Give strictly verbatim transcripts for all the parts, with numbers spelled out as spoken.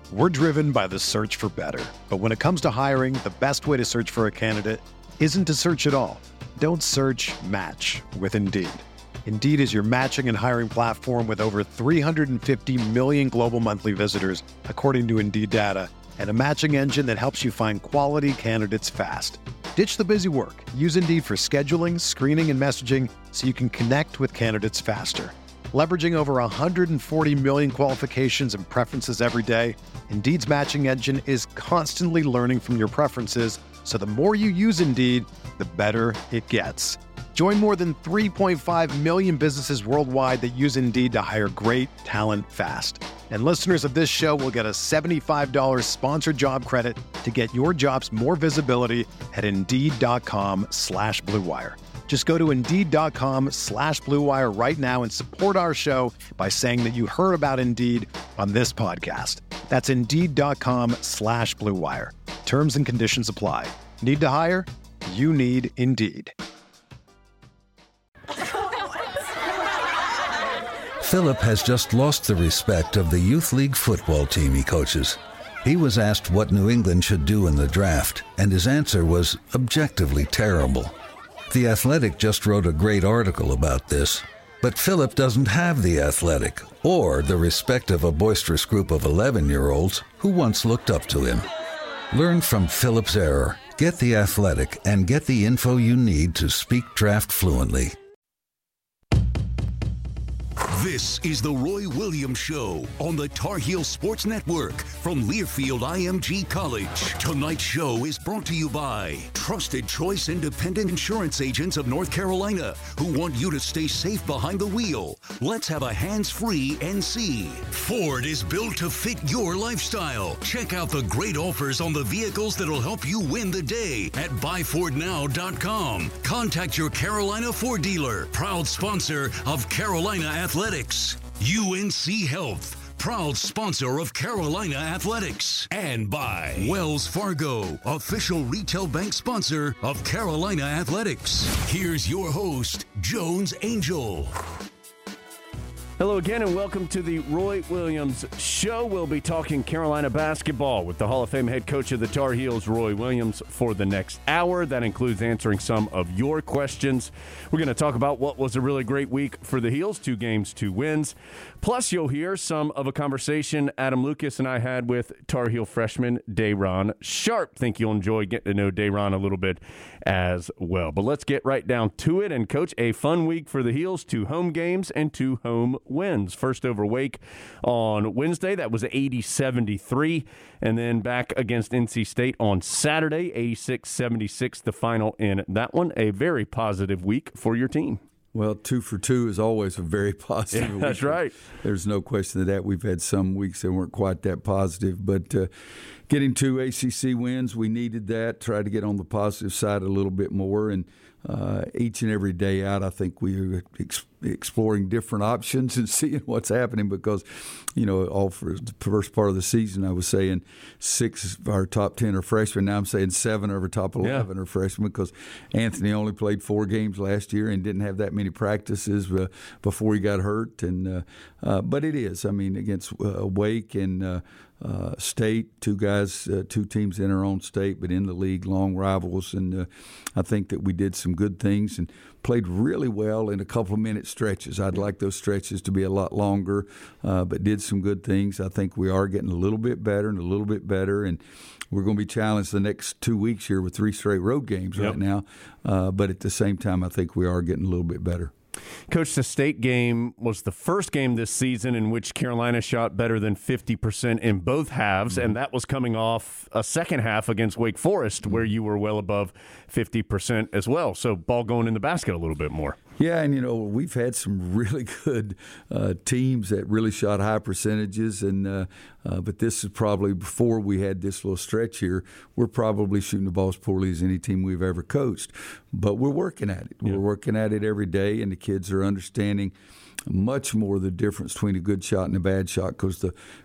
We're driven by the search for better. But when it comes to hiring, the best way to search for a candidate isn't to search at all. Don't search, match with Indeed. Indeed is your matching and hiring platform with over three hundred fifty million global monthly visitors, according to Indeed data, and a matching engine that helps you find quality candidates fast. Ditch the busy work. Use Indeed for scheduling, screening, and messaging so you can connect with candidates faster. Leveraging over one hundred forty million qualifications and preferences every day, Indeed's matching engine is constantly learning from your preferences, so the more you use Indeed, the better it gets. Join more than three point five million businesses worldwide that use Indeed to hire great talent fast. And listeners of this show will get a seventy-five dollars sponsored job credit to get your jobs more visibility at Indeed.com slash Blue Wire. Just go to Indeed.com slash Blue Wire right now and support our show by saying that you heard about Indeed on this podcast. That's Indeed.com slash Blue Wire. Terms and conditions apply. Need to hire? You need Indeed. Philip has just lost the respect of the youth league football team he coaches. He was asked what New England should do in the draft, and his answer was objectively terrible. The Athletic just wrote a great article about this, but Philip doesn't have the Athletic or the respect of a boisterous group of eleven-year-olds who once looked up to him. Learn from Philip's error, get the Athletic, and get the info you need to speak draft fluently. This is the Roy Williams Show on the Tar Heel Sports Network from Learfield I M G College. Tonight's show is brought to you by Trusted Choice Independent Insurance Agents of North Carolina, who want you to stay safe behind the wheel. Let's have a hands-free N C. Ford is built to fit your lifestyle. Check out the great offers on the vehicles that'll help you win the day at buy ford now dot com. Contact your Carolina Ford dealer, proud sponsor of Carolina Athletics. U N C Health, proud sponsor of Carolina Athletics. And by Wells Fargo, official retail bank sponsor of Carolina Athletics. Here's your host, Jones Angel. Hello again and welcome to the Roy Williams Show. We'll be talking Carolina basketball with the Hall of Fame head coach of the Tar Heels, Roy Williams, for the next hour. That includes answering some of your questions. We're going to talk about what was a really great week for the Heels, two games, two wins. Plus, you'll hear some of a conversation Adam Lucas and I had with Tar Heel freshman Day'Ron Sharpe. Think you'll enjoy getting to know Day'Ron a little bit as well. But let's get right down to it. And, Coach, a fun week for the Heels, two home games and two home wins. First over Wake on Wednesday, that was eighty seventy-three, and then back against N C State on Saturday, eighty-six seventy-six, the final in that one. A very positive week for your team. Well, two for two is always a very positive yeah, week. That's right. There's no question of that. We've had some weeks that weren't quite that positive, but uh, getting two A C C wins, we needed that. Try to get on the positive side a little bit more, and uh, each and every day out, I think we're ex- exploring different options and seeing what's happening because, you know, all for the first part of the season, I was saying six of our top ten are freshmen. Now I'm saying seven of our top eleven yeah. are freshmen because Anthony only played four games last year and didn't have that many practices uh, before he got hurt. And uh, uh, but it is, I mean, against uh, Wake and uh, uh, State, two guys, uh, two teams in our own state, but in the league, long rivals. And uh, I think that we did some good things and played really well in a couple of minute stretches. I'd like those stretches to be a lot longer, uh, but did some good things. I think we are getting a little bit better and a little bit better, and we're going to be challenged the next two weeks here with three straight road games yep. right now. Uh, but at the same time, I think we are getting a little bit better. Coach, the State game was the first game this season in which Carolina shot better than fifty percent in both halves, mm-hmm. and that was coming off a second half against Wake Forest mm-hmm. where you were well above fifty percent as well. So ball going in the basket a little bit more. Yeah, and, you know, we've had some really good uh, teams that really shot high percentages, and uh, uh, but this is probably before we had this little stretch here, we're probably shooting the ball as poorly as any team we've ever coached. But we're working at it. Yeah. We're working at it every day, and the kids are understanding much more the difference between a good shot and a bad shot because the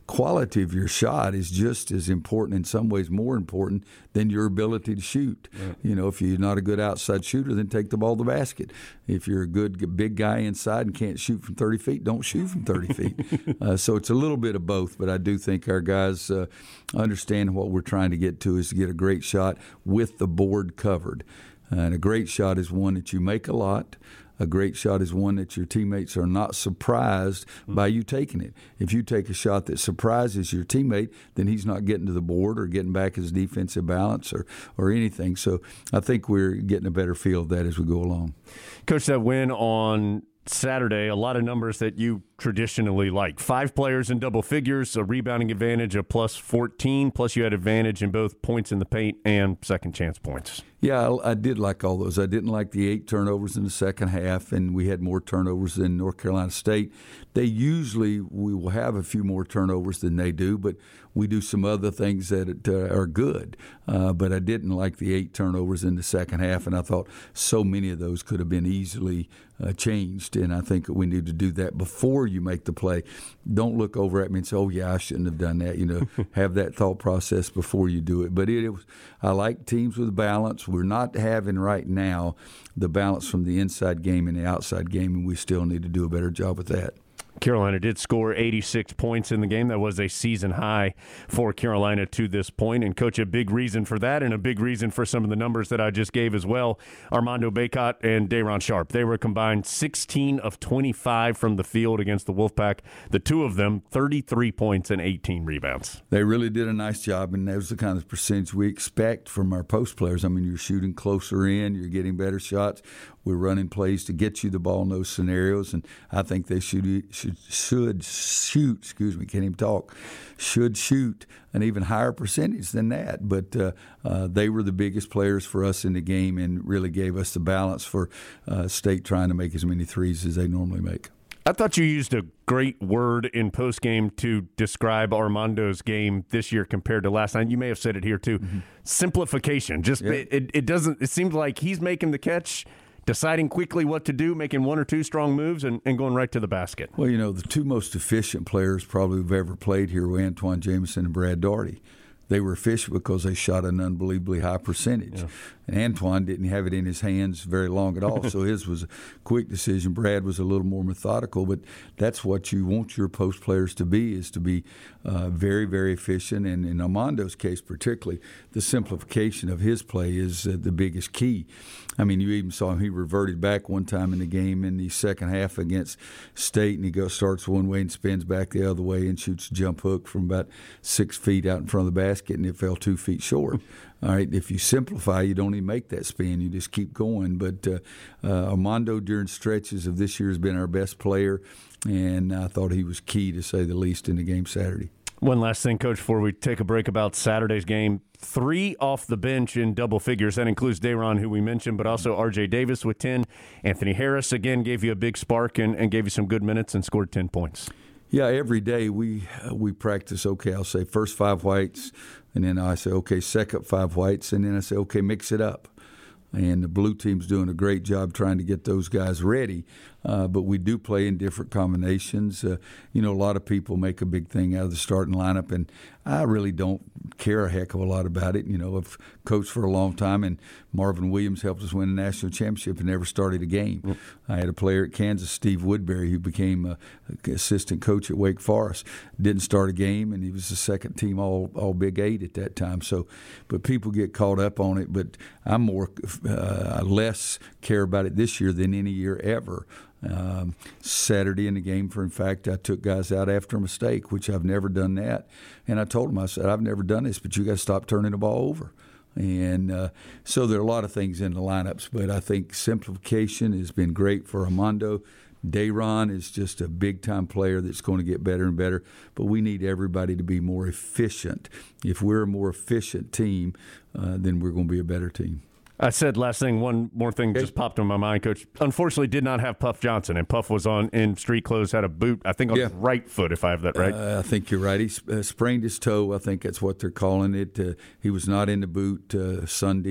quality of your shot is just as important, in some ways more important, than your ability to shoot. Right. You know, if you're not a good outside shooter, then take the ball to the basket. If you're a good big guy inside and can't shoot from thirty feet, don't shoot from thirty feet. Uh, so it's a little bit of both, but I do think our guys uh, understand what we're trying to get to is to get a great shot with the board covered. Uh, and a great shot is one that you make a lot. A great shot is one that your teammates are not surprised mm-hmm. by you taking it. If you take a shot that surprises your teammate, then he's not getting to the board or getting back his defensive balance or, or anything. So I think we're getting a better feel of that as we go along. Coach, that win on Saturday, a lot of numbers that you traditionally like. Five players in double figures, a rebounding advantage of plus fourteen, plus you had advantage in both points in the paint and second chance points. Yeah, I, I did like all those. I didn't like the eight turnovers in the second half, and we had more turnovers than North Carolina State. They usually, we will have a few more turnovers than they do, but we do some other things that uh, are good. Uh, but I didn't like the eight turnovers in the second half, and I thought so many of those could have been easily uh, changed, and I think we need to do that before you make the play. Don't look over at me and say, oh, yeah, I shouldn't have done that. You know, have that thought process before you do it. But it, it was, I like teams with balance. We're not having right now the balance from the inside game and the outside game, and we still need to do a better job with that. Carolina did score eighty-six points in the game. That was a season high for Carolina to this point. And, Coach, a big reason for that and a big reason for some of the numbers that I just gave as well, Armando Bacot and Day'Ron Sharpe. They were combined sixteen of twenty-five from the field against the Wolfpack. The two of them, thirty-three points and eighteen rebounds. They really did a nice job, and that was the kind of percentage we expect from our post players. I mean, you're shooting closer in, you're getting better shots. We're running plays to get you the ball in those scenarios, and I think they should should, should shoot, excuse me, can't even talk, should shoot an even higher percentage than that. But uh, uh, they were the biggest players for us in the game and really gave us the balance for uh, State trying to make as many threes as they normally make. I thought you used a great word in postgame to describe Armando's game this year compared to last night. You may have said it here too. Mm-hmm. Simplification. Just yeah. it, it, it doesn't. It seems like he's making the catch, deciding quickly what to do, making one or two strong moves, and, and going right to the basket. Well, you know, the two most efficient players probably who've ever played here were Antoine Jamison and Brad Daugherty. They were efficient because they shot an unbelievably high percentage. Yeah. And Antoine didn't have it in his hands very long at all, so his was a quick decision. Brad was a little more methodical, but that's what you want your post players to be, is to be uh, very, very efficient. And in Armando's case particularly, the simplification of his play is uh, the biggest key. I mean, you even saw him, he reverted back one time in the game in the second half against State, and he goes starts one way and spins back the other way and shoots a jump hook from about six feet out in front of the basket, and it fell two feet short. All right, if you simplify, you don't even make that spin. You just keep going. But uh, uh, Armando, during stretches of this year, has been our best player, and I thought he was key, to say the least, in the game Saturday. One last thing, Coach, before we take a break about Saturday's game. Three off the bench in double figures. That includes Day'Ron, who we mentioned, but also R J Davis with ten. Anthony Harris, again, gave you a big spark and, and gave you some good minutes and scored ten points. Yeah, every day we uh, we practice, okay, I'll say first five whites, and then I say, okay, second five whites, and then I say, okay, mix it up. And the blue team's doing a great job trying to get those guys ready. Uh, but we do play in different combinations. Uh, you know, a lot of people make a big thing out of the starting lineup, and I really don't care a heck of a lot about it. You know, I've coached for a long time, and Marvin Williams helped us win a national championship and never started a game. Mm. I had a player at Kansas, Steve Woodbury, who became a, a assistant coach at Wake Forest. Didn't start a game, and he was the second team all all Big Eight at that time. So, but people get caught up on it. But I'm more uh, less care about it this year than any year ever. Um, Saturday in the game, for in fact, I took guys out after a mistake, which I've never done that. And I told them, I said, I've never done this, but you got to stop turning the ball over. And uh, so there are a lot of things in the lineups, but I think simplification has been great for Armando. Day'Ron is just a big-time player that's going to get better and better, but we need everybody to be more efficient. If we're a more efficient team, uh, then we're going to be a better team. I said last thing, one more thing okay. just popped in my mind, Coach. Unfortunately, did not have Puff Johnson, and Puff was on in street clothes, had a boot, I think on yeah. his right foot, if I have that right. Uh, I think you're right. He uh, sprained his toe. I think that's what they're calling it. Uh, he was not in the boot uh, Sunday.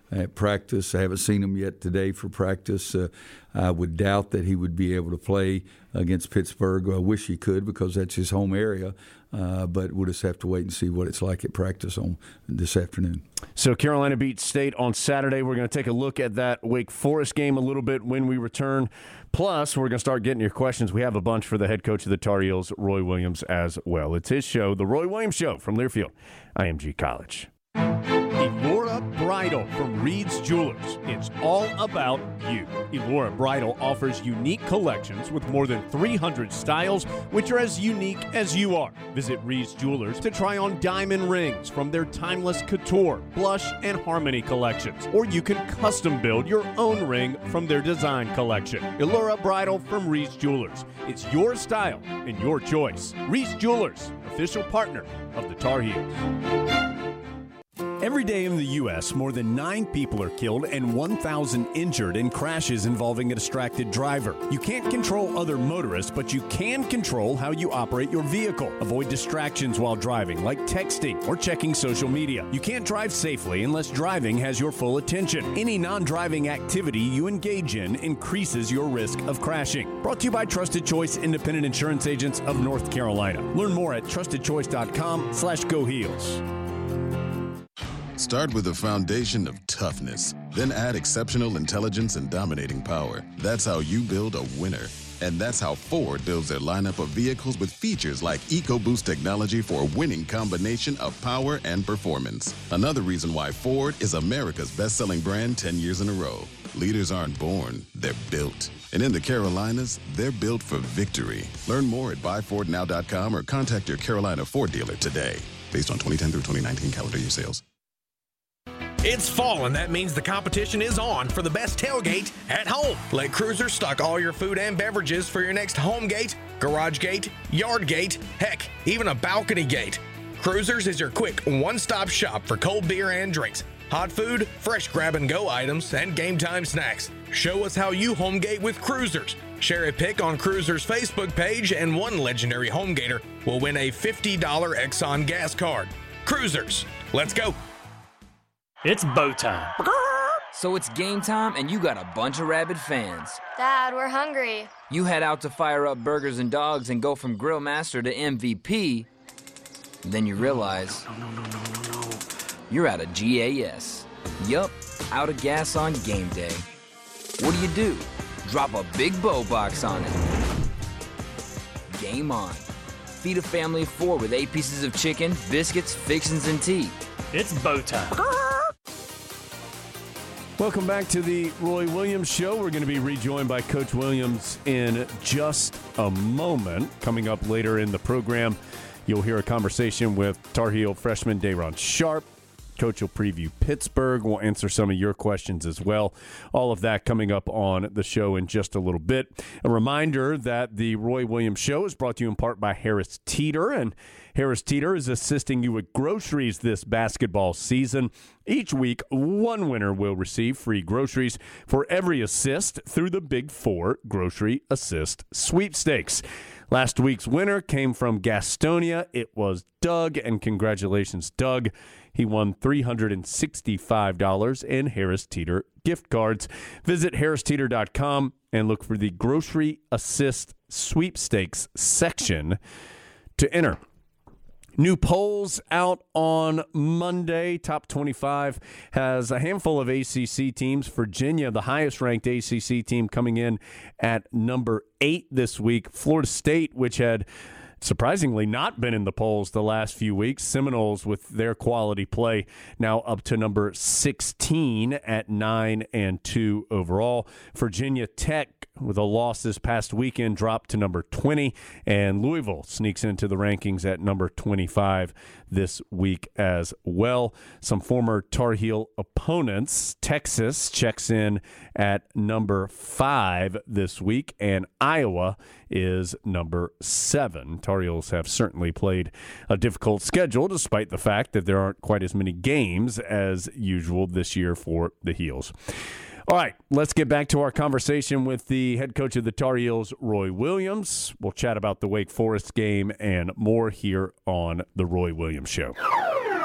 at practice. I haven't seen him yet today for practice. Uh, I would doubt that he would be able to play against Pittsburgh. I wish he could because that's his home area, uh, but we'll just have to wait and see what it's like at practice on this afternoon. So Carolina beat State on Saturday. We're going to take a look at that Wake Forest game a little bit when we return. Plus, we're going to start getting your questions. We have a bunch for the head coach of the Tar Heels, Roy Williams, as well. It's his show, The Roy Williams Show, from Learfield, I M G College. Elora Bridal from Reed's Jewelers. It's all about you. Elora Bridal offers unique collections with more than three hundred styles, which are as unique as you are. Visit Reed's Jewelers to try on diamond rings from their timeless couture, blush, and harmony collections. Or you can custom build your own ring from their design collection. Elora Bridal from Reed's Jewelers. It's your style and your choice. Reed's Jewelers, official partner of the Tar Heels. Every day in the U S, more than nine people are killed and one thousand injured in crashes involving a distracted driver. You can't control other motorists, but you can control how you operate your vehicle. Avoid distractions while driving, like texting or checking social media. You can't drive safely unless driving has your full attention. Any non-driving activity you engage in increases your risk of crashing. Brought to you by Trusted Choice Independent Insurance Agents of North Carolina. Learn more at trusted choice dot com slash go heels. Start with a foundation of toughness, then add exceptional intelligence and dominating power. That's how you build a winner. And that's how Ford builds their lineup of vehicles with features like EcoBoost technology for a winning combination of power and performance. Another reason why Ford is America's best-selling brand ten years in a row. Leaders aren't born, they're built. And in the Carolinas, they're built for victory. Learn more at buy ford now dot com or contact your Carolina Ford dealer today. Based on twenty ten through twenty nineteen calendar year sales. It's fall, and that means the competition is on for the best tailgate at home. Let Cruisers stock all your food and beverages for your next home gate, garage gate, yard gate, heck, even a balcony gate. Cruisers is your quick one-stop shop for cold beer and drinks, hot food, fresh grab-and-go items, and game-time snacks. Show us how you home gate with Cruisers. Share a pic on Cruisers' Facebook page, and one legendary home gator will win a fifty dollars Exxon gas card. Cruisers, let's go. It's bow time. So it's game time and you got a bunch of rabid fans. Dad, we're hungry. You head out to fire up burgers and dogs and go from grill master to M V P. Then you realize you're out of G A S. Yup, out of gas on game day. What do you do? Drop a big bow box on it. Game on. Feed a family of four with eight pieces of chicken, biscuits, fixins, and tea. It's bow time. Welcome back to the Roy Williams Show. We're going to be rejoined by Coach Williams in just a moment. Coming up later in the program, you'll hear a conversation with Tar Heel freshman Day'Ron Sharpe. Coach will preview Pittsburgh. We'll answer some of your questions as well. All of that coming up on the show in just a little bit. A reminder that the Roy Williams Show is brought to you in part by Harris Teeter, and Harris Teeter is assisting you with groceries this basketball season. Each week, one winner will receive free groceries for every assist through the Big Four Grocery Assist Sweepstakes. Last week's winner came from Gastonia. It was Doug, and congratulations, Doug. He won three hundred sixty-five dollars in Harris Teeter gift cards. Visit harris teeter dot com and look for the Grocery Assist Sweepstakes section to enter. New polls out on Monday. Top twenty-five has a handful of A C C teams. Virginia, the highest-ranked A C C team, coming in at number eight this week. Florida State, which had surprisingly not been in the polls the last few weeks. Seminoles, with their quality play, now up to number sixteen at nine and two overall. Virginia Tech, with a loss this past weekend, dropped to number twenty, and Louisville sneaks into the rankings at number twenty-five this week as well. Some former Tar Heel opponents. Texas checks in at number five this week, and Iowa is number seven. Tar Heels have certainly played a difficult schedule, despite the fact that there aren't quite as many games as usual this year for the Heels. All right, let's get back to our conversation with the head coach of the Tar Heels, Roy Williams. We'll chat about the Wake Forest game and more here on the Roy Williams Show.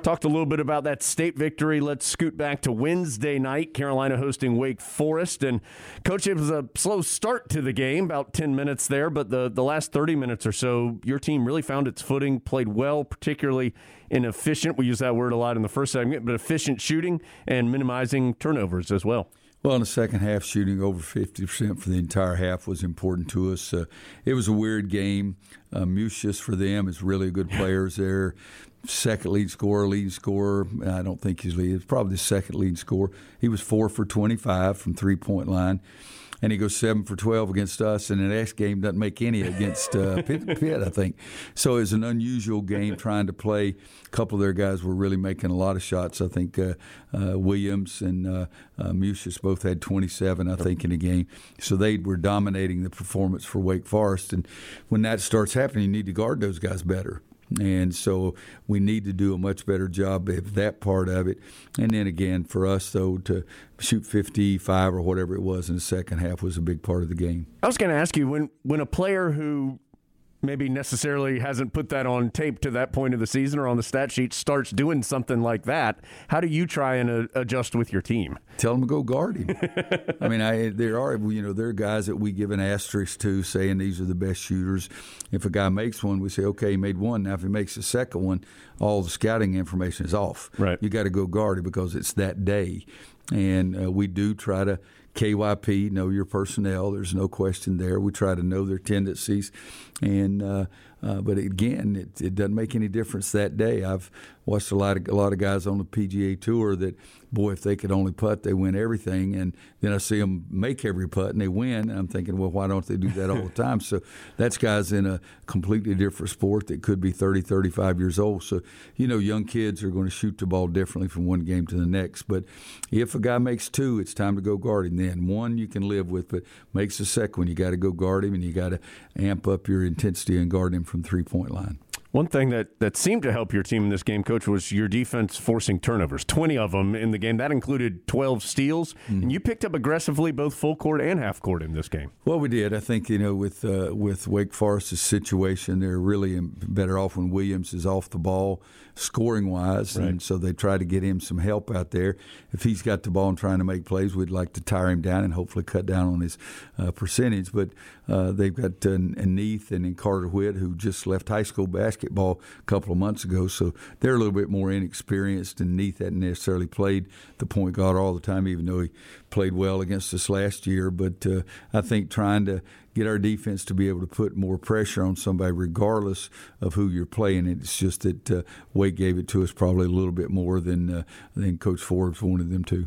Talked a little bit about that state victory. Let's scoot back to Wednesday night. Carolina hosting Wake Forest. And, Coach, it was a slow start to the game, about ten minutes there. But the, the last thirty minutes or so, your team really found its footing, played well, particularly in efficient. We use that word a lot in the first segment, but efficient shooting and minimizing turnovers as well. Well, in the second half, shooting over fifty percent for the entire half was important to us. Uh, it was a weird game. Uh, Musius for them is really good players there. Second lead scorer, lead scorer. I don't think he's lead. It's probably the second lead scorer. He was four for twenty-five from three-point line. And he goes seven for twelve against us, and the next game doesn't make any against uh, Pitt, Pitt, I think. So it was an unusual game trying to play. A couple of their guys were really making a lot of shots. I think uh, uh, Williams and uh, uh, Musius both had twenty-seven, I think, in the game. So they were dominating the performance for Wake Forest. And when that starts happening, you need to guard those guys better. And so we need to do a much better job of that part of it. And then again, for us, though, to shoot fifty-five or whatever it was in the second half was a big part of the game. I was going to ask you, when, when a player who maybe necessarily hasn't put that on tape to that point of the season or on the stat sheet starts doing something like that, how do you try and uh, adjust with your team? Tell them to go guard him. I mean, I, there are you know there are guys that we give an asterisk to, saying these are the best shooters. If a guy makes one, we say, okay, he made one. Now, if he makes the second one, all the scouting information is off. Right. You got to go guard it because it's that day. And uh, we do try to K Y P, know your personnel. There's no question there. We try to know their tendencies. And uh, uh, but again, it, it doesn't make any difference that day. I've watched a lot of a lot of guys on the P G A Tour that, boy, if they could only putt, they win everything. And then I see them make every putt and they win. And I'm thinking, well, why don't they do that all the time? So that's guys in a completely different sport that could be thirty, thirty-five years old. So, you know, young kids are going to shoot the ball differently from one game to the next. But if a guy makes two, it's time to go guard him then. One you can live with, but makes the second one, you got to go guard him, and you got to amp up your intensity and guard him from three-point line. One thing that, that seemed to help your team in this game, Coach, was your defense forcing turnovers, twenty of them in the game. That included twelve steals, mm-hmm. and you picked up aggressively both full court and half court in this game. Well, we did. I think, you know, with uh, with Wake Forest's situation, they're really better off when Williams is off the ball scoring-wise, right. and so they try to get him some help out there. If he's got the ball and trying to make plays, we'd like to tire him down and hopefully cut down on his uh, percentage. But uh, they've got uh, Neath and then Carter Whitt, who just left high school basketball a couple of months ago, so they're a little bit more inexperienced, and Neath hadn't necessarily played the point guard all the time, even though he played well against us last year. But uh, I think trying to get our defense to be able to put more pressure on somebody regardless of who you're playing. It's just that uh, Wake gave it to us probably a little bit more than uh, than Coach Forbes wanted them to.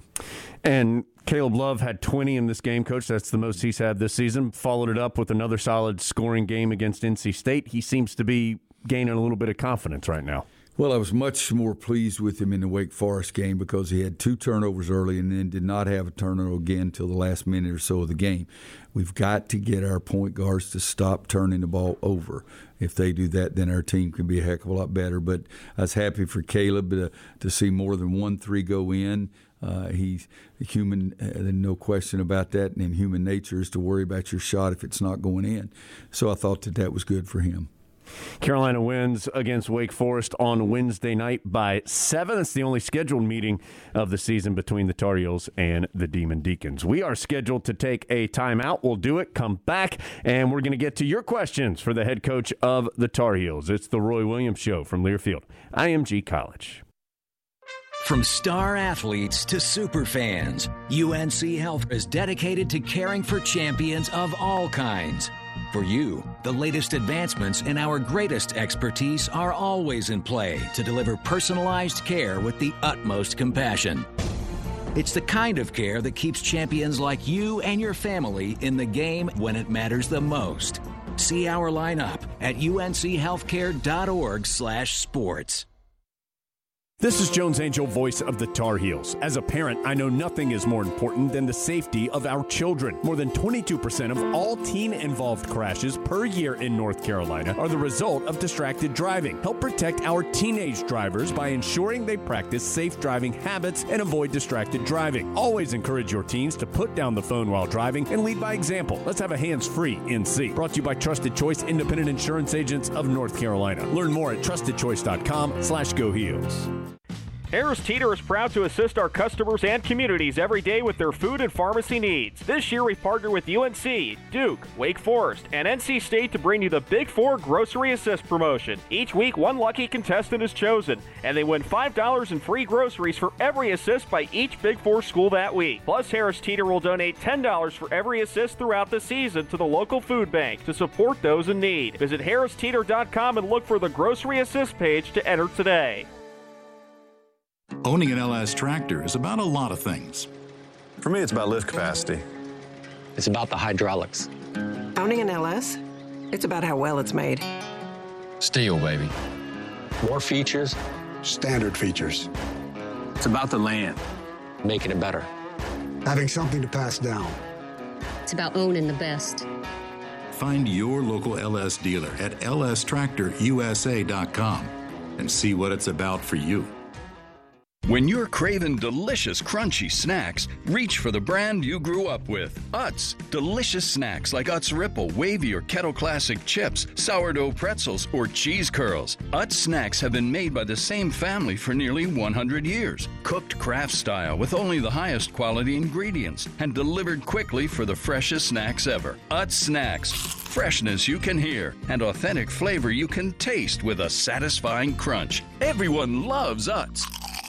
And Caleb Love had twenty in this game, Coach. That's the most he's had this season. Followed it up with another solid scoring game against N C State. He seems to be gaining a little bit of confidence right now. Well, I was much more pleased with him in the Wake Forest game because he had two turnovers early and then did not have a turnover again until the last minute or so of the game. We've got to get our point guards to stop turning the ball over. If they do that, then our team can be a heck of a lot better. But I was happy for Caleb to, to see more than one three go in. Uh, he's human, uh, no question about that, and human nature is to worry about your shot if it's not going in. So I thought that that was good for him. Carolina wins against Wake Forest on Wednesday night by seven. It's the only scheduled meeting of the season between the Tar Heels and the Demon Deacons. We are scheduled to take a timeout. We'll do it, come back, and we're going to get to your questions for the head coach of the Tar Heels. It's the Roy Williams Show from Learfield, I M G College. From star athletes to super fans, U N C Health is dedicated to caring for champions of all kinds. For you, the latest advancements in our greatest expertise are always in play to deliver personalized care with the utmost compassion. It's the kind of care that keeps champions like you and your family in the game when it matters the most. See our lineup at unchealthcare.org slash sports. This is Jones Angel, voice of the Tar Heels. As a parent, I know nothing is more important than the safety of our children. More than twenty-two percent of all teen-involved crashes per year in North Carolina are the result of distracted driving. Help protect our teenage drivers by ensuring they practice safe driving habits and avoid distracted driving. Always encourage your teens to put down the phone while driving and lead by example. Let's have a hands-free N C. Brought to you by Trusted Choice Independent Insurance Agents of North Carolina. Learn more at trusted choice dot com slash go heels. Harris Teeter is proud to assist our customers and communities every day with their food and pharmacy needs. This year, we've partnered with U N C, Duke, Wake Forest, and N C State to bring you the Big Four Grocery Assist promotion. Each week, one lucky contestant is chosen, and they win five dollars in free groceries for every assist by each Big Four school that week. Plus, Harris Teeter will donate ten dollars for every assist throughout the season to the local food bank to support those in need. Visit harris teeter dot com and look for the Grocery Assist page to enter today. Owning an L S tractor is about a lot of things. For me, it's about lift capacity. It's about the hydraulics. Owning an L S, it's about how well it's made. Steel, baby. More features. Standard features. It's about the land. Making it better. Having something to pass down. It's about owning the best. Find your local L S dealer at L S tractor U S A dot com and see what it's about for you. When you're craving delicious, crunchy snacks, reach for the brand you grew up with. Utz. Delicious snacks like Utz Ripple, Wavy, or Kettle Classic chips, sourdough pretzels, or cheese curls. Utz snacks have been made by the same family for nearly one hundred years. Cooked craft style with only the highest quality ingredients and delivered quickly for the freshest snacks ever. Utz Snacks. Freshness you can hear and authentic flavor you can taste with a satisfying crunch. Everyone loves Utz.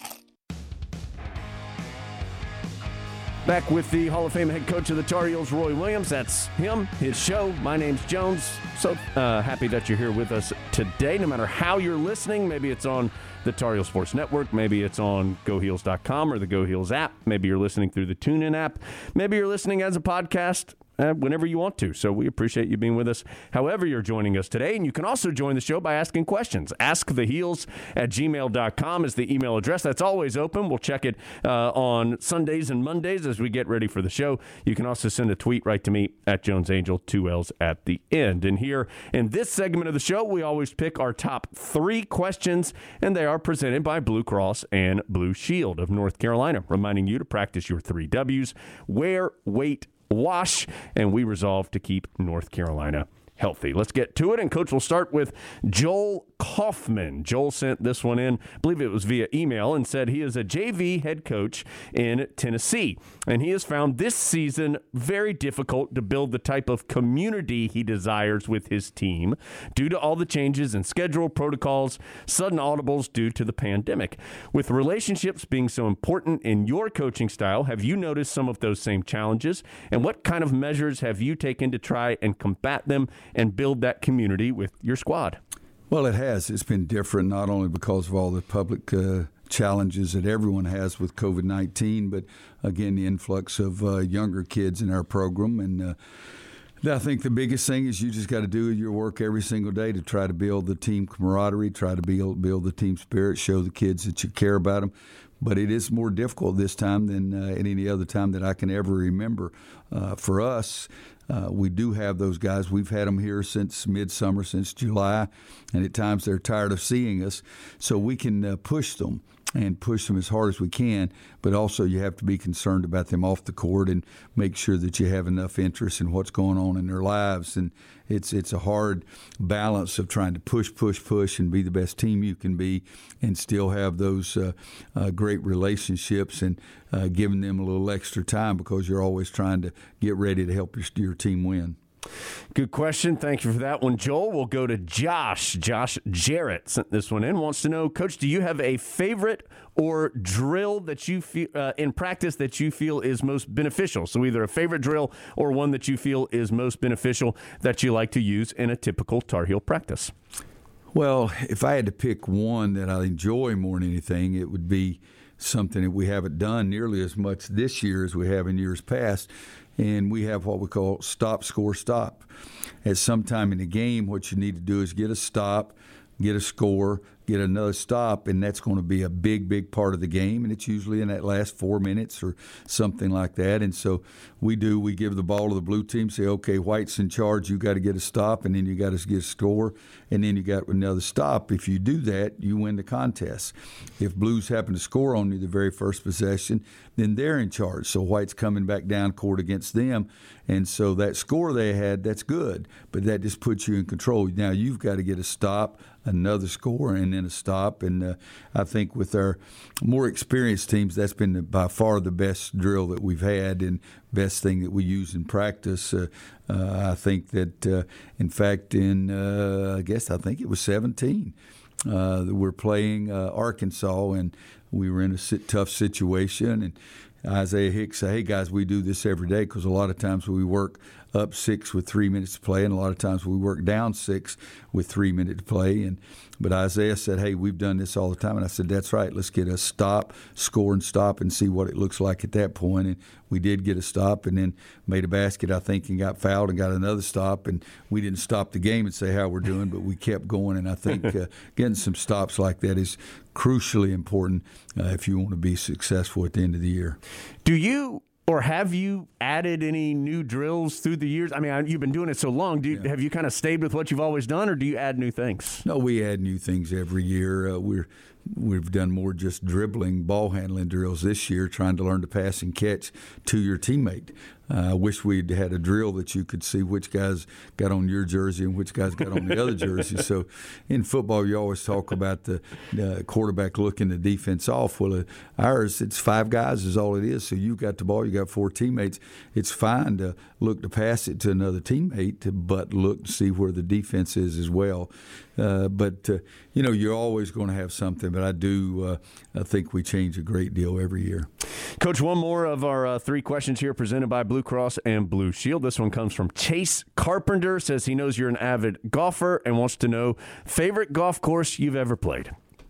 Back with the Hall of Fame head coach of the Tar Heels, Roy Williams. That's him, his show. My name's Jones. So uh, happy that you're here with us today, no matter how you're listening. Maybe it's on the Tar Heels Sports Network. Maybe it's on go heels dot com or the Go Heels app. Maybe you're listening through the TuneIn app. Maybe you're listening as a podcast. Uh, whenever you want to. So we appreciate you being with us however you're joining us today. And you can also join the show by asking questions. ask the heels at gmail dot com is the email address. That's always open. We'll check it uh, on Sundays and Mondays as we get ready for the show. You can also send a tweet right to me at Jones Angel, two L's at the end. And here in this segment of the show, we always pick our top three questions, and they are presented by Blue Cross and Blue Shield of North Carolina, reminding you to practice your three W's: wear, wait, wash, and we resolve to keep North Carolina healthy. Let's get to it, and Coach will start with Joel Kaufman. Joel sent this one in, I believe it was via email, and said he is a J V head coach in Tennessee, and he has found this season very difficult to build the type of community he desires with his team due to all the changes in schedule, protocols, sudden audibles due to the pandemic. With relationships being so important in your coaching style, have you noticed some of those same challenges, and what kind of measures have you taken to try and combat them and build that community with your squad? Well, it has. It's been different, not only because of all the public uh, challenges that everyone has with COVID nineteen, but, again, the influx of uh, younger kids in our program. And uh, I think the biggest thing is you just got to do your work every single day to try to build the team camaraderie, try to build, build the team spirit, show the kids that you care about them. But it is more difficult this time than uh, at any other time that I can ever remember. Uh, for us, uh, we do have those guys. We've had them here since midsummer, since July, and at times they're tired of seeing us. So we can uh, push them and push them as hard as we can, but also you have to be concerned about them off the court and make sure that you have enough interest in what's going on in their lives. And it's it's a hard balance of trying to push, push, push and be the best team you can be and still have those uh, uh, great relationships and uh, giving them a little extra time because you're always trying to get ready to help your, your team win. Good question. Thank you for that one, Joel. We'll go to Josh. Josh Jarrett sent this one in. Wants to know, Coach, do you have a favorite or drill that you feel uh, in practice that you feel is most beneficial? So either a favorite drill or one that you feel is most beneficial that you like to use in a typical Tar Heel practice. Well, if I had to pick one that I enjoy more than anything, it would be something that we haven't done nearly as much this year as we have in years past. And we have what we call stop, score, stop. At some time in the game, what you need to do is get a stop, get a score, get another stop, and that's going to be a big, big part of the game, and it's usually in that last four minutes or something like that. And so we do, we give the ball to the blue team, say, okay, White's in charge, you got to get a stop, and then you got to get a score, and then you got another stop. If you do that, you win the contest. If Blues happen to score on you the very first possession, then they're in charge. So White's coming back down court against them, and so that score they had, that's good, but that just puts you in control. Now you've got to get a stop, another score, and then a stop. And uh, I think with our more experienced teams, that's been by far the best drill that we've had and best thing that we use in practice. Uh, uh, I think that, uh, in fact, in uh, I guess I think it was seventeen, uh, that we're playing uh, Arkansas, and we were in a sit- tough situation. And Isaiah Hicks said, hey, guys, we do this every day because a lot of times we work up six with three minutes to play, and a lot of times we work down six with three minutes to play. And but Isaiah said, hey, we've done this all the time. And I said, that's right. Let's get a stop, score and stop, and see what it looks like at that point. And we did get a stop and then made a basket, I think, and got fouled and got another stop. And we didn't stop the game and say how we're doing, but we kept going. And I think uh, getting some stops like that is crucially important uh, if you want to be successful at the end of the year. Do you or have you added any new drills through the years? I mean, you've been doing it so long. Do you, yeah. Have you kind of stayed with what you've always done, or do you add new things? No, we add new things every year. Uh, we're We've done more just dribbling, ball handling drills this year, trying to learn to pass and catch to your teammate. I uh, wish we'd had a drill that you could see which guys got on your jersey and which guys got on the other jersey. So in football, you always talk about the, the quarterback looking the defense off. Well, uh, ours, it's five guys is all it is. So you got the ball, you got four teammates. It's fine to look to pass it to another teammate, but look to see where the defense is as well. Uh, but, uh, you know, you're always going to have something. But I do uh, I think we change a great deal every year. Coach, one more of our uh, three questions here presented by Blue Cross and Blue Shield. This one comes from Chase Carpenter. Says he knows you're an avid golfer and wants to know favorite golf course you've ever played.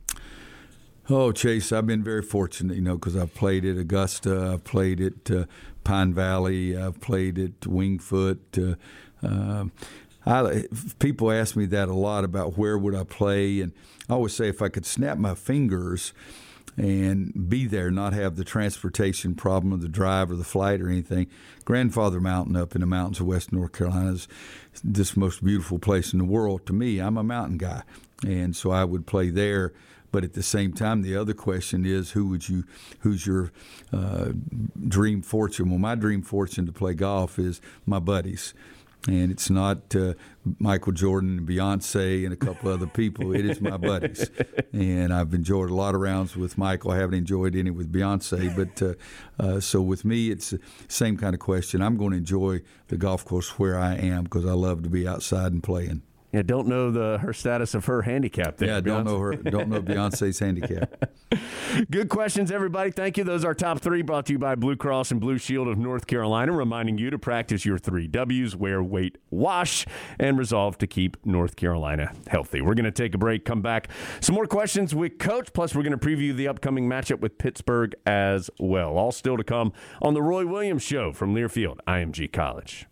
Oh, Chase, I've been very fortunate, you know, because I've played at Augusta, I've played at uh, Pine Valley, I've played at Wingfoot. Uh, uh, I, people ask me that a lot about where would I play, and I always say if I could snap my fingers and be there, not have the transportation problem of the drive or the flight or anything. Grandfather Mountain up in the mountains of West North Carolina is this most beautiful place in the world to me. I'm a mountain guy, and so I would play there. But at the same time, the other question is, who would you, who's your uh, dream fortune? Well, my dream fortune to play golf is my buddies. And it's not uh, Michael Jordan and Beyonce and a couple other people. It is my buddies. And I've enjoyed a lot of rounds with Michael. I haven't enjoyed any with Beyonce. But uh, uh, so with me, it's the same kind of question. I'm going to enjoy the golf course where I am because I love to be outside and playing. Yeah, don't know the her status of her handicap there. Yeah, don't know her. Don't know Beyonce's handicap. Good questions, everybody. Thank you. Those are our top three, brought to you by Blue Cross and Blue Shield of North Carolina, reminding you to practice your three W's: wear, weight, wash, and resolve to keep North Carolina healthy. We're going to take a break, come back. Some more questions with Coach, plus we're going to preview the upcoming matchup with Pittsburgh as well. All still to come on the Roy Williams Show from Learfield I M G College.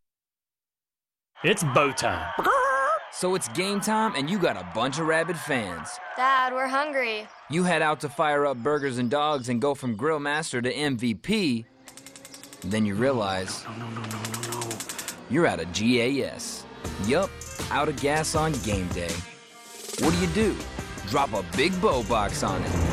It's bow time. So it's game time, and you got a bunch of rabid fans. Dad, we're hungry. You head out to fire up burgers and dogs and go from grill master to M V P. Then you realize no, no, no, no, no, no. You're out of G A S. Yup, out of gas on game day. What do you do? Drop a big bow box on it.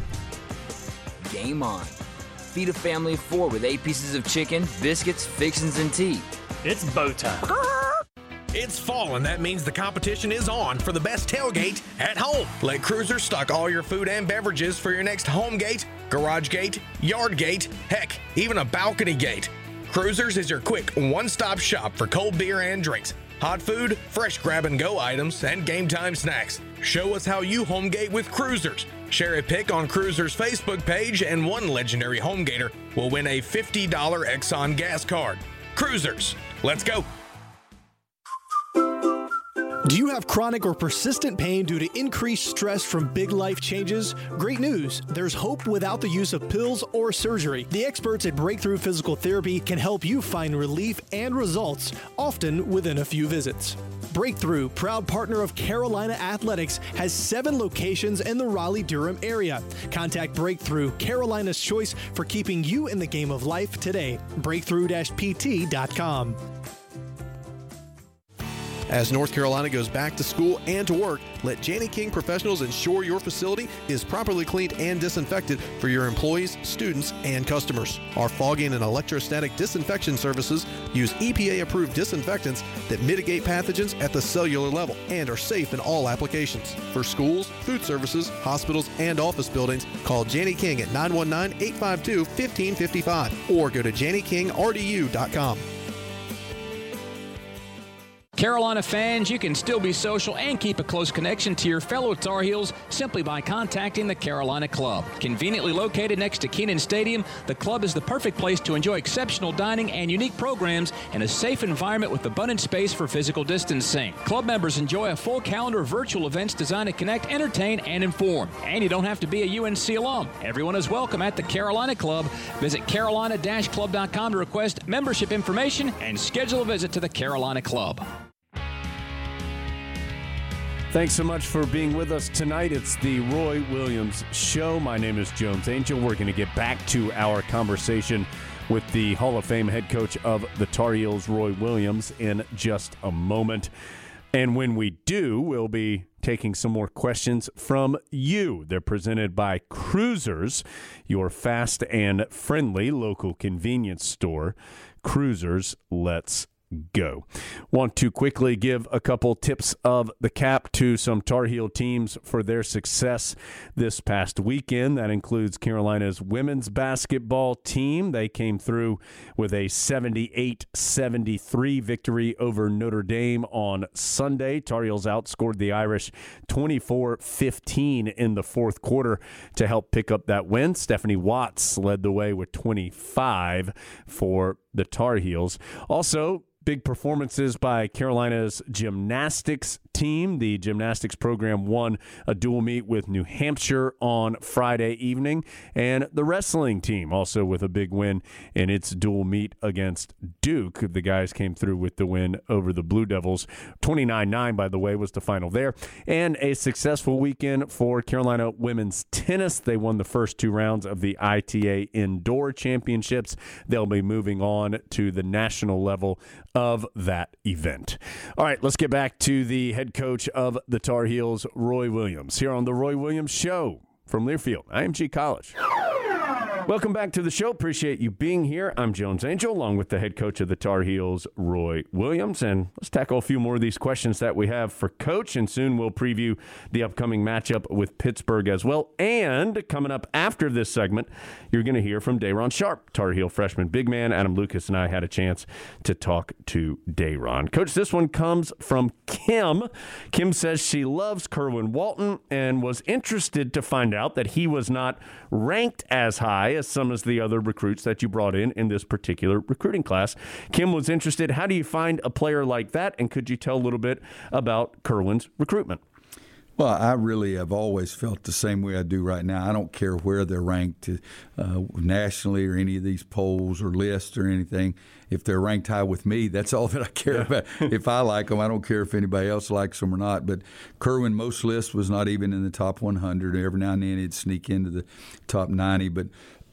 Game on. Feed a family of four with eight pieces of chicken, biscuits, fixins, and tea. It's bow time. It's fall, and that means the competition is on for the best tailgate at home. Let Cruiser stock all your food and beverages for your next home gate, garage gate, yard gate, heck, even a balcony gate. Cruisers is your quick one-stop shop for cold beer and drinks, hot food, fresh grab-and-go items, and game-time snacks. Show us how you home gate with Cruisers. Share a pic on Cruiser's Facebook page, and one legendary home gator will win a fifty dollars Exxon gas card. Cruisers, let's go. Do you have chronic or persistent pain due to increased stress from big life changes? Great news! There's hope without the use of pills or surgery. The experts at Breakthrough Physical Therapy can help you find relief and results, often within a few visits. Breakthrough, proud partner of Carolina Athletics, has seven locations in the Raleigh-Durham area. Contact Breakthrough, Carolina's choice for keeping you in the game of life today. breakthrough P T dot com. As North Carolina goes back to school and to work, let Janney King Professionals ensure your facility is properly cleaned and disinfected for your employees, students, and customers. Our fogging and electrostatic disinfection services use E P A-approved disinfectants that mitigate pathogens at the cellular level and are safe in all applications. For schools, food services, hospitals, and office buildings, call Janney King at nine one nine, eight five two, one five five five or go to janney king r d u dot com. Carolina fans, you can still be social and keep a close connection to your fellow Tar Heels simply by contacting the Carolina Club. Conveniently located next to Kenan Stadium, the club is the perfect place to enjoy exceptional dining and unique programs in a safe environment with abundant space for physical distancing. Club members enjoy a full calendar of virtual events designed to connect, entertain, and inform. And you don't have to be a U N C alum. Everyone is welcome at the Carolina Club. Visit carolina dash club dot com to request membership information and schedule a visit to the Carolina Club. Thanks so much for being with us tonight. It's the Roy Williams Show. My name is Jones Angel. We're going to get back to our conversation with the Hall of Fame head coach of the Tar Heels, Roy Williams, in just a moment. And when we do, we'll be taking some more questions from you. They're presented by Cruisers, your fast and friendly local convenience store. Cruisers, let's go. Want to quickly give a couple tips of the cap to some Tar Heel teams for their success this past weekend. That includes Carolina's women's basketball team. They came through with a seventy-eight seventy-three victory over Notre Dame on Sunday. Tar Heels outscored the Irish twenty-four fifteen in the fourth quarter to help pick up that win. Stephanie Watts led the way with twenty-five for the Tar Heels. Also, big performances by Carolina's gymnastics team. The gymnastics program won a dual meet with New Hampshire on Friday evening, and the wrestling team also with a big win in its dual meet against Duke. The guys came through with the win over the Blue Devils. twenty-nine nine, by the way, was the final there. And a successful weekend for Carolina women's tennis. They won the first two rounds of the I T A Indoor Championships. They'll be moving on to the national level of that event. All right, let's get back to the head coach of the Tar Heels, Roy Williams, here on the Roy Williams Show from Learfield, I M G College. Welcome back to the show. Appreciate you being here. I'm Jones Angel, along with the head coach of the Tar Heels, Roy Williams. And let's tackle a few more of these questions that we have for Coach, and soon we'll preview the upcoming matchup with Pittsburgh as well. And coming up after this segment, you're going to hear from Day'Ron Sharpe, Tar Heel freshman big man. Adam Lucas and I had a chance to talk to Day'Ron. Coach, this one comes from Kim. Kim says she loves Kerwin Walton and was interested to find out that he was not ranked as high as some of the other recruits that you brought in in this particular recruiting class. Kim was interested, how do you find a player like that, and could you tell a little bit about Kerwin's recruitment? Well, I really have always felt the same way I do right now. I don't care where they're ranked uh, nationally or any of these polls or lists or anything. If they're ranked high with me, that's all that I care yeah. about. If I like them, I don't care if anybody else likes them or not. But Kerwin, most lists, was not even in the top one hundred. Every now and then he'd sneak into the top ninety. But,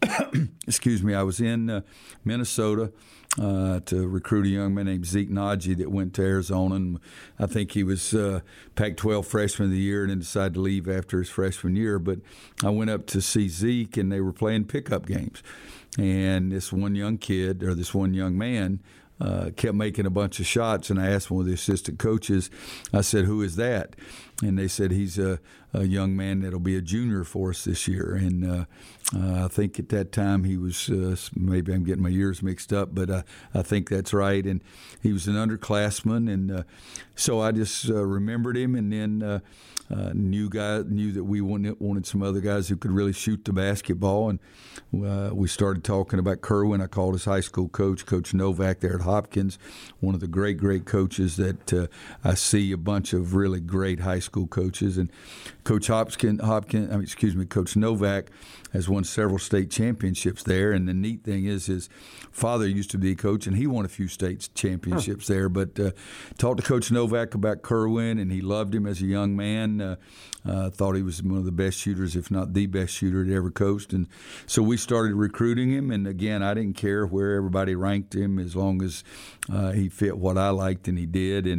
excuse me, I was in uh, Minnesota Uh, to recruit a young man named Zeke Naji that went to Arizona. And I think he was uh, Pac twelve freshman of the year and then decided to leave after his freshman year. But I went up to see Zeke, and they were playing pickup games. And this one young kid, or this one young man, uh, kept making a bunch of shots. And I asked one of the assistant coaches, I said, who is that? And they said he's a, a young man that'll be a junior for us this year. And uh, uh, I think at that time he was, uh, maybe I'm getting my years mixed up, but uh, I think that's right. And he was an underclassman. And uh, so I just uh, remembered him, and then uh, uh, knew guy knew that we wanted, wanted some other guys who could really shoot the basketball. And uh, we started talking about Kerwin. I called his high school coach, Coach Novak there at Hopkins, one of the great, great coaches that uh, I see a bunch of really great high school coaches. And Coach Hopkins, Hopkins, I mean, excuse me, Coach Novak has won several state championships there. And the neat thing is his father used to be a coach, and he won a few state championships huh. there. But uh, talked to Coach Novak about Kerwin, and he loved him as a young man. Uh, uh, thought he was one of the best shooters, if not the best shooter that ever coached. And so we started recruiting him. And, again, I didn't care where everybody ranked him as long as uh, he fit what I liked, and he did. And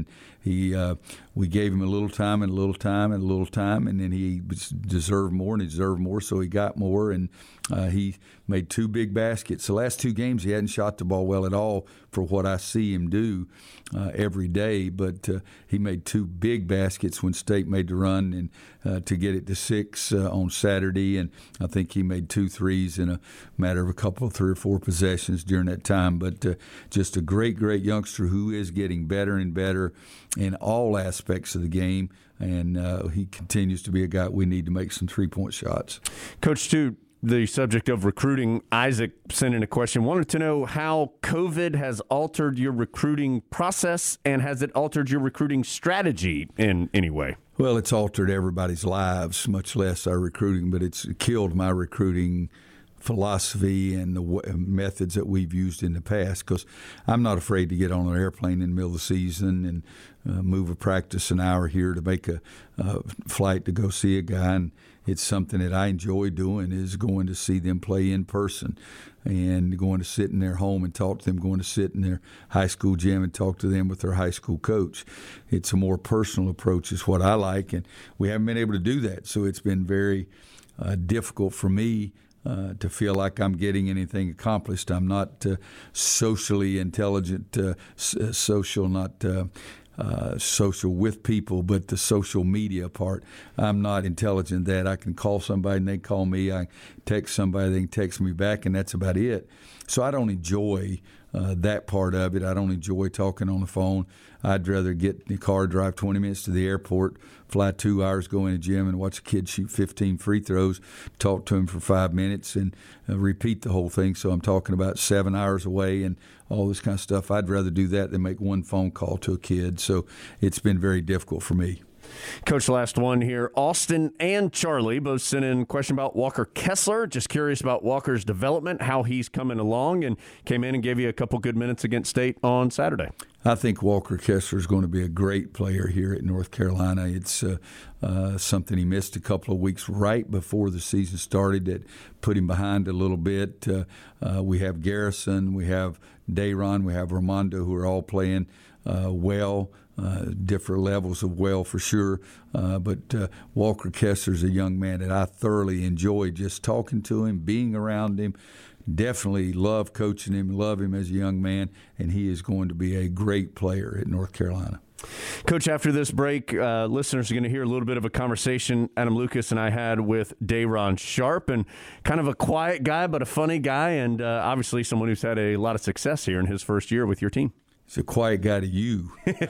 he uh, we gave him a little time and a little time and a little time, and then he deserved more and he deserved more, so he got more, and uh, he made two big baskets. The last two games he hadn't shot the ball well at all for what I see him do uh, every day, but uh, he made two big baskets when State made the run and uh, to get it to six uh, on Saturday, and I think he made two threes in a matter of a couple of three or four possessions during that time. But uh, just a great, great youngster who is getting better and better in all aspects of the game, and uh, he continues to be a guy we need to make some three-point shots. Coach, too, the subject of recruiting, Isaac sent in a question. Wanted to know how COVID has altered your recruiting process, and has it altered your recruiting strategy in any way? Well, it's altered everybody's lives, much less our recruiting, but it's killed my recruiting philosophy and the w- methods that we've used in the past, because I'm not afraid to get on an airplane in the middle of the season and uh, move a practice an hour here to make a uh, flight to go see a guy. And it's something that I enjoy doing, is going to see them play in person and going to sit in their home and talk to them, going to sit in their high school gym and talk to them with their high school coach. It's a more personal approach is what I like, and we haven't been able to do that. So it's been very uh, difficult for me Uh, to feel like I'm getting anything accomplished. I'm not uh, socially intelligent, uh, s- social, not uh, uh, social with people, but the social media part. I'm not intelligent that I can call somebody and they call me. I text somebody, they can text me back, and that's about it. So I don't enjoy uh, that part of it. I don't enjoy talking on the phone. I'd rather get in the car, drive twenty minutes to the airport, fly two hours, go in the gym, and watch a kid shoot fifteen free throws, talk to him for five minutes, and uh, repeat the whole thing. So I'm talking about seven hours away and all this kind of stuff. I'd rather do that than make one phone call to a kid. So it's been very difficult for me. Coach, last one here. Austin and Charlie both sent in a question about Walker Kessler. Just curious about Walker's development, how he's coming along, and came in and gave you a couple good minutes against State on Saturday. I think Walker Kessler is going to be a great player here at North Carolina. It's uh, uh, something he missed a couple of weeks right before the season started that put him behind a little bit. Uh, uh, we have Garrison, we have Dayron, we have Ramondo, who are all playing uh, well. Uh, different levels of well for sure, uh, but uh, Walker Kessler is a young man that I thoroughly enjoy just talking to him, being around him. Definitely love coaching him, love him as a young man, and he is going to be a great player at North Carolina. Coach, after this break, uh, listeners are going to hear a little bit of a conversation Adam Lucas and I had with Dayron Sharp, and kind of a quiet guy but a funny guy, and uh, obviously someone who's had a lot of success here in his first year with your team. He's a quiet guy to you.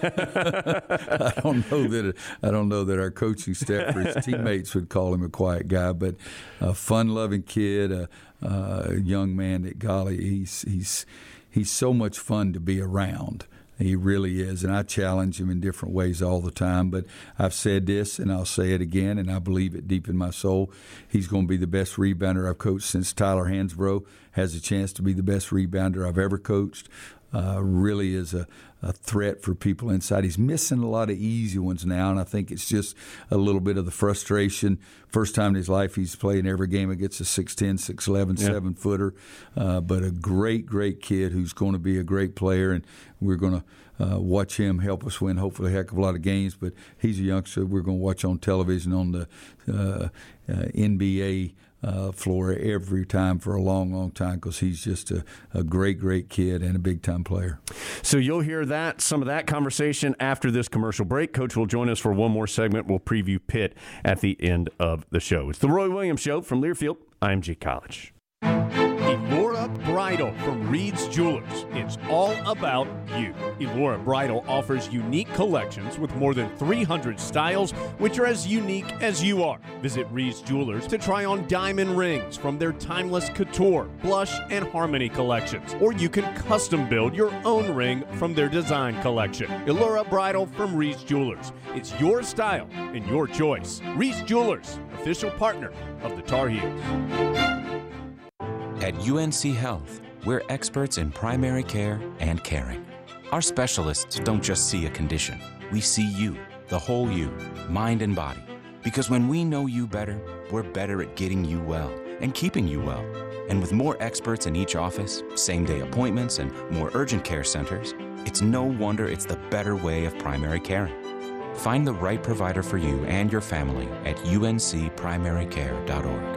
I don't know that I don't know that our coaching staff or his teammates would call him a quiet guy, but a fun-loving kid, a, a young man that, golly, he's he's he's so much fun to be around. He really is, and I challenge him in different ways all the time. But I've said this, and I'll say it again, and I believe it deep in my soul. He's going to be the best rebounder I've coached since Tyler Hansbrough has a chance to be the best rebounder I've ever coached. Uh, really is a, a threat for people inside. He's missing a lot of easy ones now, and I think it's just a little bit of the frustration. First time in his life he's playing every game against a six ten, six eleven, yeah. seven-footer, uh, but a great, great kid who's going to be a great player, and we're going to uh, watch him help us win hopefully a heck of a lot of games. But he's a youngster we're going to watch on television on the uh, uh, N B A Uh, floor every time for a long, long time, because he's just a, a great, great kid and a big-time player. So you'll hear that, some of that conversation after this commercial break. Coach will join us for one more segment. We'll preview Pitt at the end of the show. It's the Roy Williams Show from Learfield, I M G College. Elora Bridal from Reed's Jewelers. It's all about you. Elora Bridal offers unique collections with more than three hundred styles, which are as unique as you are. Visit Reed's Jewelers to try on diamond rings from their timeless couture, blush, and harmony collections. Or you can custom build your own ring from their design collection. Elora Bridal from Reed's Jewelers. It's your style and your choice. Reed's Jewelers, official partner of the Tar Heels. At U N C Health, we're experts in primary care and caring. Our specialists don't just see a condition. We see you, the whole you, mind and body. Because when we know you better, we're better at getting you well and keeping you well. And with more experts in each office, same-day appointments, and more urgent care centers, it's no wonder it's the better way of primary caring. Find the right provider for you and your family at U N C primary care dot org.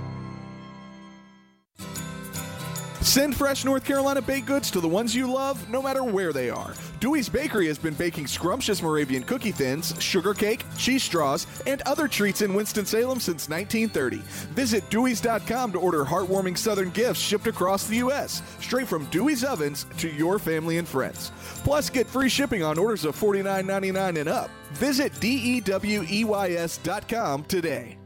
Send fresh North Carolina baked goods to the ones you love, no matter where they are. Dewey's Bakery has been baking scrumptious Moravian cookie thins, sugar cake, cheese straws, and other treats in Winston-Salem since nineteen thirty. Visit Deweys dot com to order heartwarming Southern gifts shipped across the U S, straight from Dewey's ovens to your family and friends. Plus, get free shipping on orders of forty-nine ninety-nine and up. Visit D E W E Y S dot com today.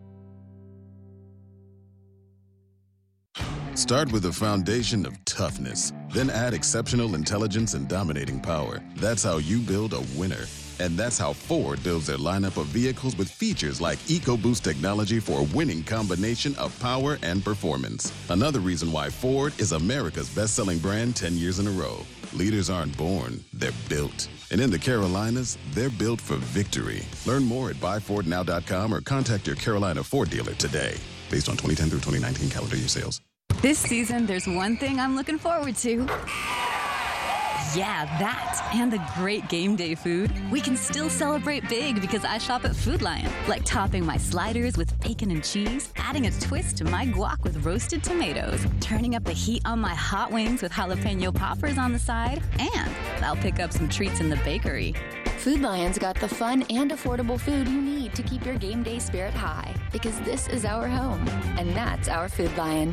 Start with a foundation of toughness, then add exceptional intelligence and dominating power. That's how you build a winner. And that's how Ford builds their lineup of vehicles with features like EcoBoost technology for a winning combination of power and performance. Another reason why Ford is America's best-selling brand ten years in a row. Leaders aren't born, they're built. And in the Carolinas, they're built for victory. Learn more at buy ford now dot com or contact your Carolina Ford dealer today. Based on twenty ten through twenty nineteen calendar year sales. This season, there's one thing I'm looking forward to. Yeah, that. And the great game day food. We can still celebrate big because I shop at Food Lion. Like topping my sliders with bacon and cheese, adding a twist to my guac with roasted tomatoes, turning up the heat on my hot wings with jalapeno poppers on the side, and I'll pick up some treats in the bakery. Food Lion's got the fun and affordable food you need to keep your game day spirit high. Because this is our home, and that's our Food Lion.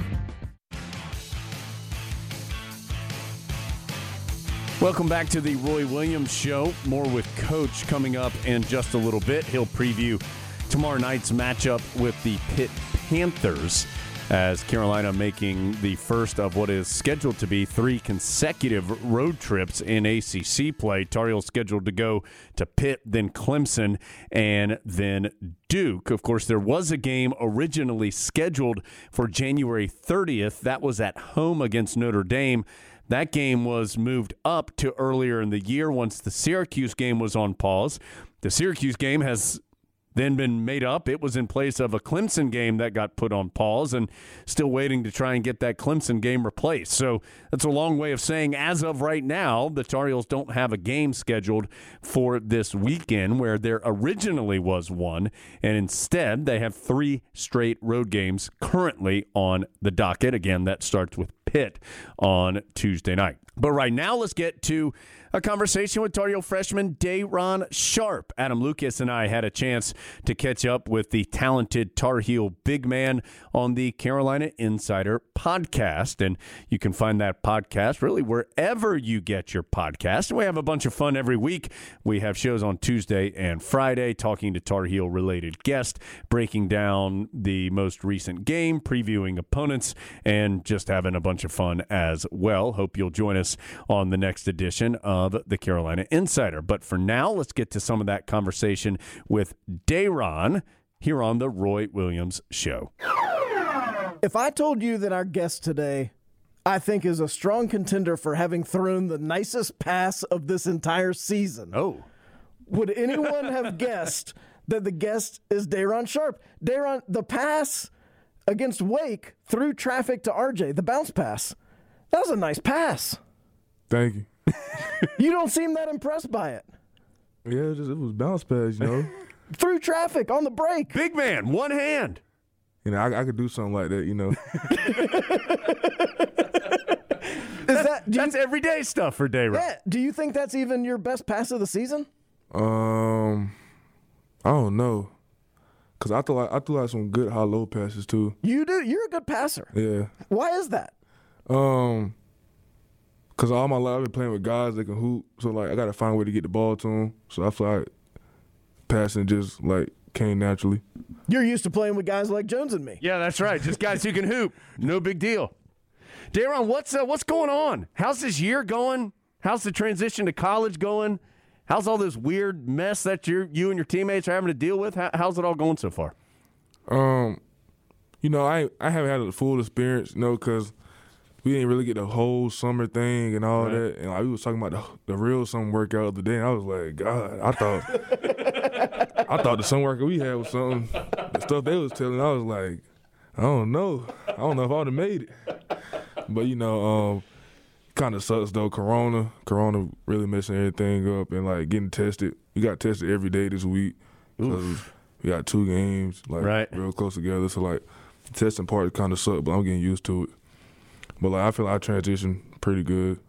Welcome back to the Roy Williams Show. More with Coach coming up in just a little bit. He'll preview tomorrow night's matchup with the Pitt Panthers as Carolina making the first of what is scheduled to be three consecutive road trips in A C C play. Tar Heels scheduled to go to Pitt, then Clemson, and then Duke. Of course, there was a game originally scheduled for January thirtieth. That was at home against Notre Dame. That game was moved up to earlier in the year once the Syracuse game was on pause. The Syracuse game has then been made up. It was in place of a Clemson game that got put on pause and still waiting to try and get that Clemson game replaced. So that's a long way of saying as of right now, the Tar Heels don't have a game scheduled for this weekend where there originally was one. And instead, they have three straight road games currently on the docket. Again, that starts with Pitt on Tuesday night. But right now, let's get to a conversation with Tar Heel freshman Day'Ron Sharpe. Adam Lucas and I had a chance to catch up with the talented Tar Heel big man on the Carolina Insider podcast. And you can find that podcast really wherever you get your podcast. We have a bunch of fun every week. We have shows on Tuesday and Friday talking to Tar Heel related guests, breaking down the most recent game, previewing opponents, and just having a bunch of fun as well. Hope you'll join us on the next edition of the Carolina Insider. But for now, let's get to some of that conversation with Day'Ron here on the Roy Williams Show. If I told you that our guest today, I think, is a strong contender for having thrown the nicest pass of this entire season, oh, would anyone have guessed that the guest is Day'Ron Sharpe? Day'Ron, the pass against Wake through traffic to R J, the bounce pass, that was a nice pass. Thank you. You don't seem that impressed by it. Yeah, it, just, it was bounce pass, you know. Through traffic on the break. Big man, one hand. You know, I, I could do something like that, you know. Is that, that's you, everyday stuff for Day'Ron. Yeah. Do you think that's even your best pass of the season? Um, I don't know. Because I threw like, I threw like some good high-low passes, too. You do? You're a good passer. Yeah. Why is that? Um, Because all my life I've been playing with guys that can hoop. So, like, I got to find a way to get the ball to them. So I feel like passing just, like, came naturally. You're used to playing with guys like Jones and me. Yeah, that's right. Just guys who can hoop. No big deal. Day'Ron, what's uh, what's going on? How's this year going? How's the transition to college going? How's all this weird mess that you you and your teammates are having to deal with? How, how's it all going so far? Um, you know, I I haven't had a full experience, you know, because we didn't really get the whole summer thing and all right. that. And like, we was talking about the, the real summer workout the other day, and I was like, God, I thought I thought the sun worker we had was something. The stuff they was telling, I was like, I don't know. I don't know if I would have made it. But, you know, um, kind of sucks, though. Corona. Corona really messing everything up and, like, getting tested. We got tested every day this week. Oof. We got two games, like, right. real close together. So, like, the testing part kind of sucked, but I'm getting used to it. But, like, I feel like I transitioned pretty good.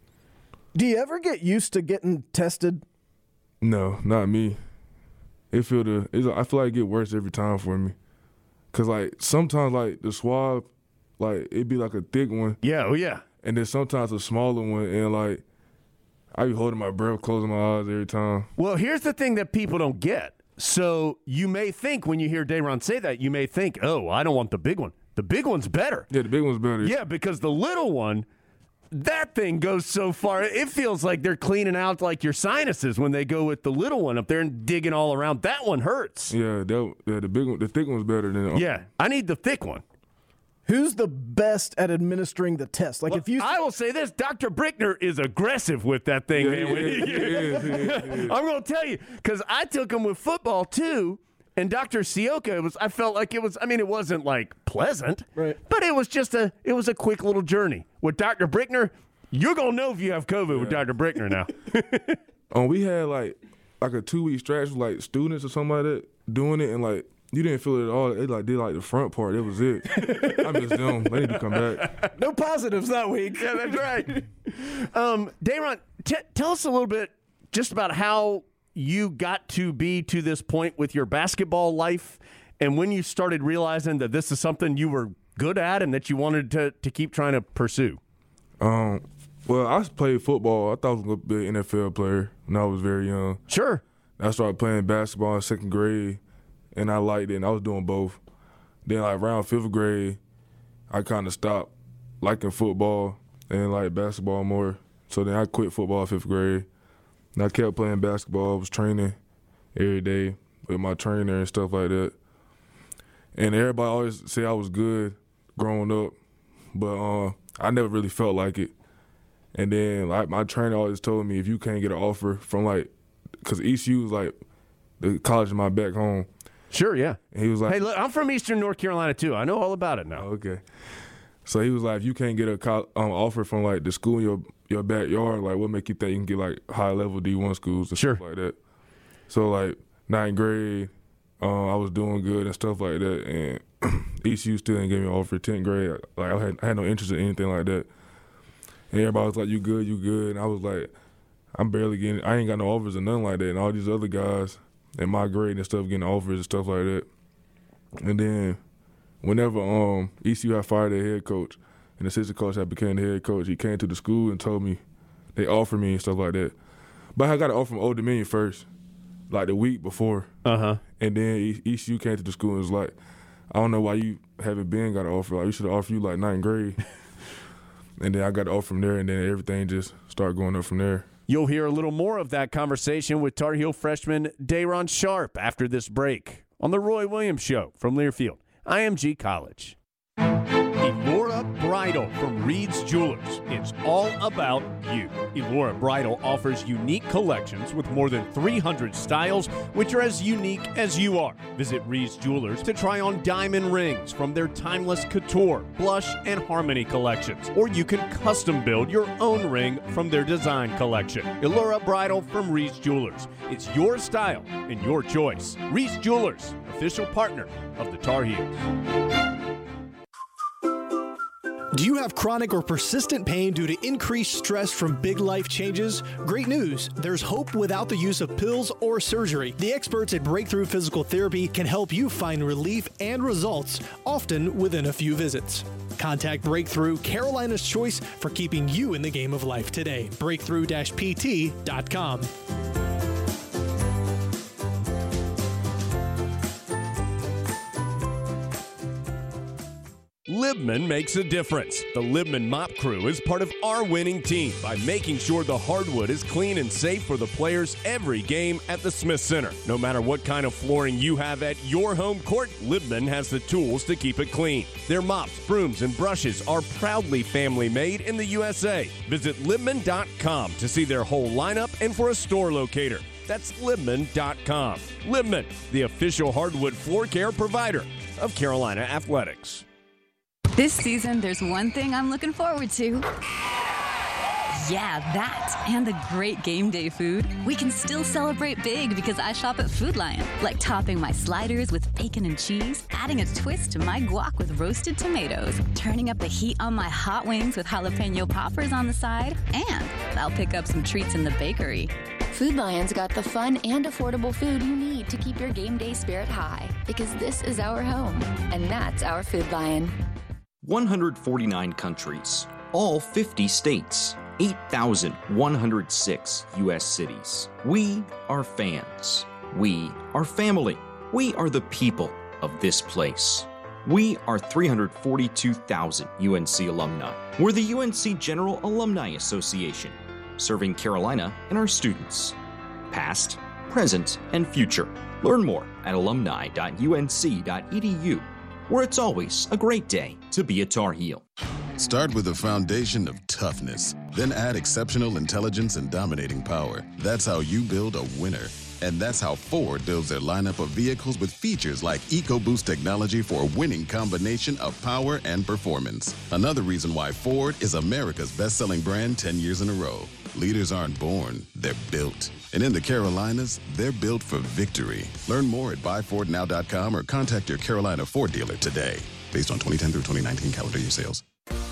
Do you ever get used to getting tested? No, not me. It feel the. It's, I feel like it get worse every time for me. Cause like sometimes like the swab, like it be like a thick one. Yeah, oh yeah. And then sometimes a smaller one, and like I be holding my breath, closing my eyes every time. Well, here's the thing that people don't get. So you may think when you hear Dayron say that, you may think, oh, I don't want the big one. The big one's better. Yeah, the big one's better. Yeah, because the little one, that thing goes so far. It feels like they're cleaning out like your sinuses when they go with the little one up there and digging all around. That one hurts. Yeah, that, yeah the big one, the thick one's better than. Yeah, I need the thick one. Who's the best at administering the test? Like well, if you, I will say this: Doctor Brickner is aggressive with that thing, yeah, man. Yeah, yeah, yeah, yeah, yeah. I'm going to tell you because I took him with football too. And Doctor Sioka, it was. I felt like it was. I mean, it wasn't like pleasant, right? But it was just a. It was a quick little journey with Doctor Brickner. You're gonna know if you have COVID yeah. with Doctor Brickner now. um, we had like like a two week stretch with like students or something like that doing it, and like you didn't feel it at all. They like did like the front part. That was it. I miss them. They need to come back. No positives that week. Yeah, that's right. um, Dayron, t- tell us a little bit just about how you got to be to this point with your basketball life, and when you started realizing that this is something you were good at and that you wanted to to keep trying to pursue. Um. Well, I played football. I thought I was going to be an N F L player when I was very young. Sure. I started playing basketball in second grade, and I liked it, and I was doing both. Then, like, around fifth grade, I kind of stopped liking football and like basketball more. So then I quit football in fifth grade, and I kept playing basketball. I was training every day with my trainer and stuff like that. And everybody always say I was good growing up, but uh, I never really felt like it. And then, like, my trainer always told me if you can't get an offer from, like, because E C U was, like, the college in my back home. Sure, yeah. And he was like, hey, look, I'm from Eastern North Carolina, too. I know all about it now. Okay. So he was like, if you can't get a co- um, offer from, like, the school in your, your backyard, like, what make you think you can get, like, high-level D one schools and sure. stuff like that? So, like, ninth grade, uh, I was doing good and stuff like that. And E C U still didn't give me an offer. tenth grade, like, I had, I had no interest in anything like that. And everybody was like, you good, you good. And I was like, I'm barely getting, I ain't got no offers or nothing like that. And all these other guys in my grade and stuff getting offers and stuff like that. And then whenever um, E C U had fired their head coach and the assistant coach had became the head coach, he came to the school and told me, they offered me and stuff like that. But I got an offer from Old Dominion first, like the week before. Uh-huh. And then E C U came to the school and was like, I don't know why you haven't been got an offer. Like, we should have offered you like ninth grade. And then I got the offer from there, and then everything just started going up from there. You'll hear a little more of that conversation with Tar Heel freshman Dayron Sharp after this break on The Roy Williams Show from Learfield, I M G College. Elora Bridal from Reed's Jewelers. It's all about you. Elora Bridal offers unique collections with more than three hundred styles, which are as unique as you are. Visit Reed's Jewelers to try on diamond rings from their timeless couture, blush, and harmony collections. Or you can custom build your own ring from their design collection. Elora Bridal from Reed's Jewelers. It's your style and your choice. Reed's Jewelers, official partner of the Tar Heels. Do you have chronic or persistent pain due to increased stress from big life changes? Great news! There's hope without the use of pills or surgery. The experts at Breakthrough Physical Therapy can help you find relief and results, often within a few visits. Contact Breakthrough, Carolina's choice for keeping you in the game of life today. breakthrough dash p t dot com. Libman makes a difference. The Libman Mop Crew is part of our winning team by making sure the hardwood is clean and safe for the players every game at the Smith Center. No matter what kind of flooring you have at your home court, Libman has the tools to keep it clean. Their mops, brooms, and brushes are proudly family made in the U S A. Visit Libman dot com to see their whole lineup and for a store locator. That's Libman dot com. Libman, the official hardwood floor care provider of Carolina Athletics. This season, there's one thing I'm looking forward to. Yeah, that. And the great game day food. We can still celebrate big because I shop at Food Lion. Like topping my sliders with bacon and cheese, adding a twist to my guac with roasted tomatoes, turning up the heat on my hot wings with jalapeno poppers on the side, and I'll pick up some treats in the bakery. Food Lion's got the fun and affordable food you need to keep your game day spirit high, because this is our home, and that's our Food Lion. one hundred forty-nine countries, all fifty states, eight thousand one hundred six U S cities. We are fans. We are family. We are the people of this place. We are three hundred forty-two thousand U N C alumni. We're the U N C General Alumni Association, serving Carolina and our students, past, present, and future. Learn more at alumni dot u n c dot e d u, where it's always a great day to be a Tar Heel. Start with a foundation of toughness, then add exceptional intelligence and dominating power. That's how you build a winner. And that's how Ford builds their lineup of vehicles with features like EcoBoost technology for a winning combination of power and performance. Another reason why Ford is America's best-selling brand ten years in a row. Leaders aren't born, they're built. And in the Carolinas, they're built for victory. Learn more at buy ford now dot com or contact your Carolina Ford dealer today. Based on twenty ten through twenty nineteen calendar year sales.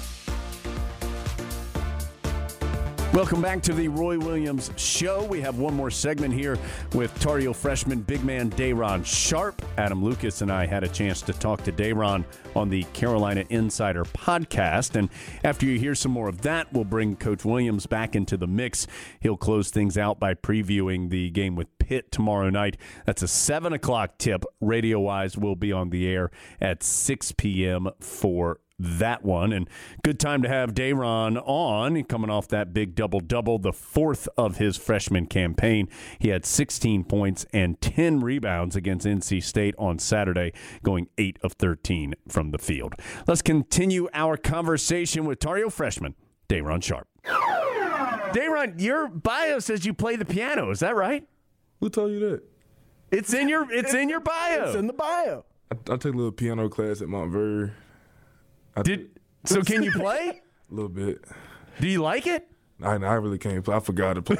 Welcome back to the Roy Williams Show. We have one more segment here with Tar Heel freshman big man Day'Ron Sharpe. Adam Lucas and I had a chance to talk to Day'Ron on the Carolina Insider podcast. And after you hear some more of that, we'll bring Coach Williams back into the mix. He'll close things out by previewing the game with Pitt tomorrow night. That's a seven o'clock tip. Radio-wise, we'll be on the air at six p.m. for that one. And good time to have Day'Ron on, coming off that big double-double, the fourth of his freshman campaign. He had sixteen points and ten rebounds against N C State on Saturday, going eight of thirteen from the field. Let's continue our conversation with Tar Heel freshman Day'Ron Sharpe. Day'Ron, your bio says you play the piano. Is that right? Who told you that? It's in your it's in your bio. It's in the bio. I, I took a little piano class at Montverde. I Did so? Can you play? A little bit. Do you like it? I, I really can't play. I forgot to play.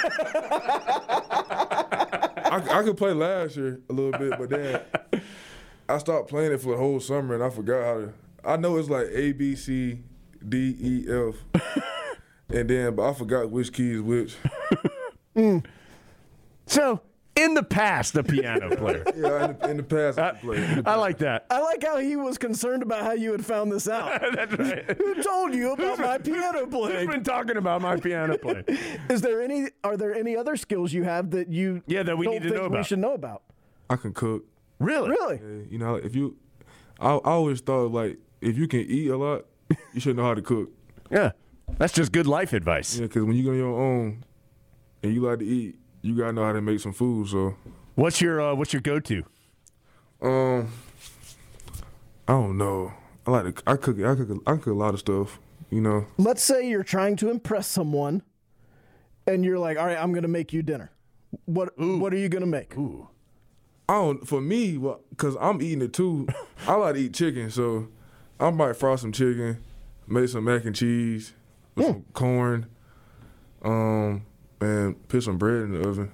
I, I could play last year a little bit, but then I stopped playing it for the whole summer, and I forgot how to. I know it's like A, B, C, D, E, F, and then, but I forgot which key is which. mm. So. In the past, a piano player. yeah, in the, in the past, I played. I like that. I like how he was concerned about how you had found this out. That's right. Who told you about my piano playing? Who's been talking about my piano playing? Is there any? Are there any other skills you have that you? Yeah, that we don't need to think know about. We should know about. I can cook. Really? Really? Yeah, you know, if you, I, I always thought like if you can eat a lot, you should know how to cook. Yeah, that's just good life advice. Yeah, because when you go on your own and you like to eat, you gotta know how to make some food. So. What's your uh, what's your go-to? Um, I don't know. I like to. I cook. I cook. I cook a lot of stuff. You know. Let's say you're trying to impress someone, and you're like, "All right, I'm going to make you dinner." What Ooh. What are you going to make? Ooh. I don't. For me, well, cause I'm eating it too. I like to eat chicken, so I might fry some chicken, make some mac and cheese with mm. some corn, um, and put some bread in the oven.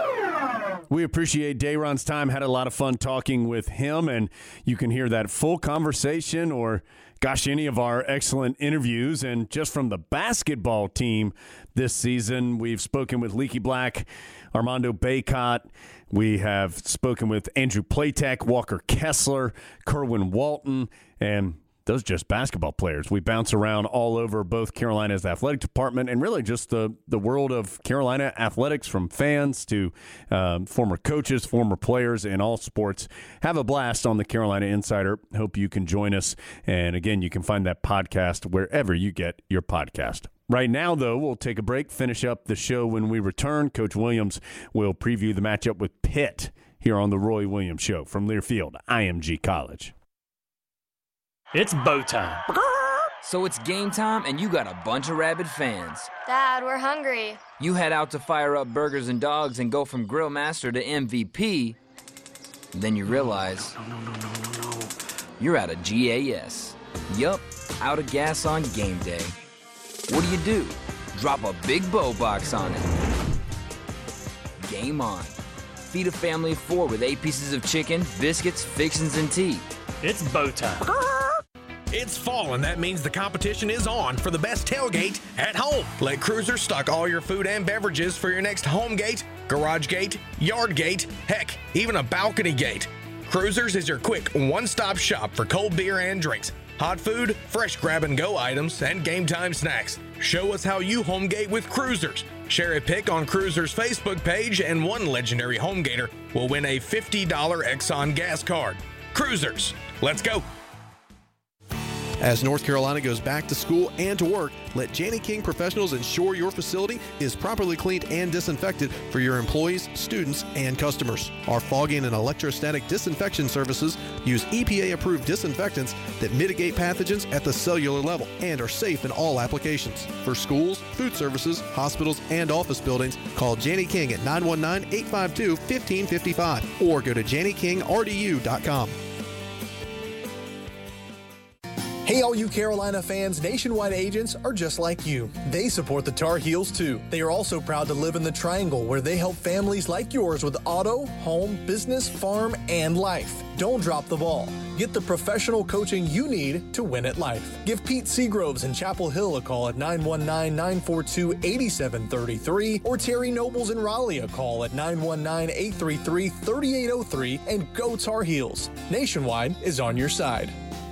We appreciate Day'Ron's time. Had a lot of fun talking with him, and you can hear that full conversation or, gosh, any of our excellent interviews. And just from the basketball team this season, we've spoken with Leaky Black, Armando Bacot. We have spoken with Andrew Platek, Walker Kessler, Kerwin Walton, and those just basketball players. We bounce around all over both Carolina's athletic department and really just the, the world of Carolina athletics, from fans to um, former coaches, former players in all sports. Have a blast on the Carolina Insider. Hope you can join us. And again, you can find that podcast wherever you get your podcast. Right now, though, we'll take a break, finish up the show. When we return, Coach Williams will preview the matchup with Pitt here on the Roy Williams Show from Learfield, I M G College. It's bow time. So it's game time, and you got a bunch of rabid fans. Dad, we're hungry. You head out to fire up Burgers and Dogs and go from Grill Master to M V P. Then you realize you're out of G A S. Yup, out of gas on game day. What do you do? Drop a big bow box on it. Game on. Feed a family of four with eight pieces of chicken, biscuits, fixins, and tea. It's bow time. It's fall, and that means the competition is on for the best tailgate at home. Let Cruiser stock all your food and beverages for your next home gate, garage gate, yard gate, heck, even a balcony gate. Cruisers is your quick one-stop shop for cold beer and drinks, hot food, fresh grab-and-go items, and game-time snacks. Show us how you home gate with Cruisers. Share a pic on Cruiser's Facebook page, and one legendary home gator will win a fifty dollars Exxon gas card. Cruisers, let's go. As North Carolina goes back to school and to work, let Janney King Professionals ensure your facility is properly cleaned and disinfected for your employees, students, and customers. Our fogging and electrostatic disinfection services use E P A-approved disinfectants that mitigate pathogens at the cellular level and are safe in all applications. For schools, food services, hospitals, and office buildings, call Janney King at nine one nine, eight five two, one five five five or go to janney king r d u dot com. Hey, all you Carolina fans, Nationwide agents are just like you. They support the Tar Heels, too. They are also proud to live in the Triangle, where they help families like yours with auto, home, business, farm, and life. Don't drop the ball. Get the professional coaching you need to win at life. Give Pete Seagroves in Chapel Hill a call at nine one nine, nine four two, eight seven three three or Terry Nobles in Raleigh a call at nine one nine, eight three three, three eight zero three and go Tar Heels. Nationwide is on your side.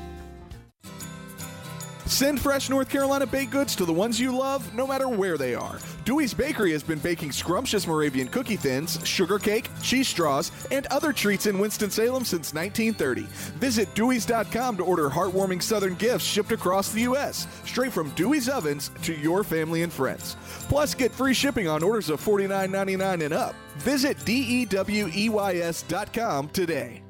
Send fresh North Carolina baked goods to the ones you love, no matter where they are. Dewey's Bakery has been baking scrumptious Moravian cookie thins, sugar cake, cheese straws, and other treats in Winston-Salem since nineteen thirty. Visit Deweys dot com to order heartwarming Southern gifts shipped across the U S, straight from Dewey's ovens to your family and friends. Plus, get free shipping on orders of forty-nine ninety-nine and up. Visit D E W E Y S dot com today.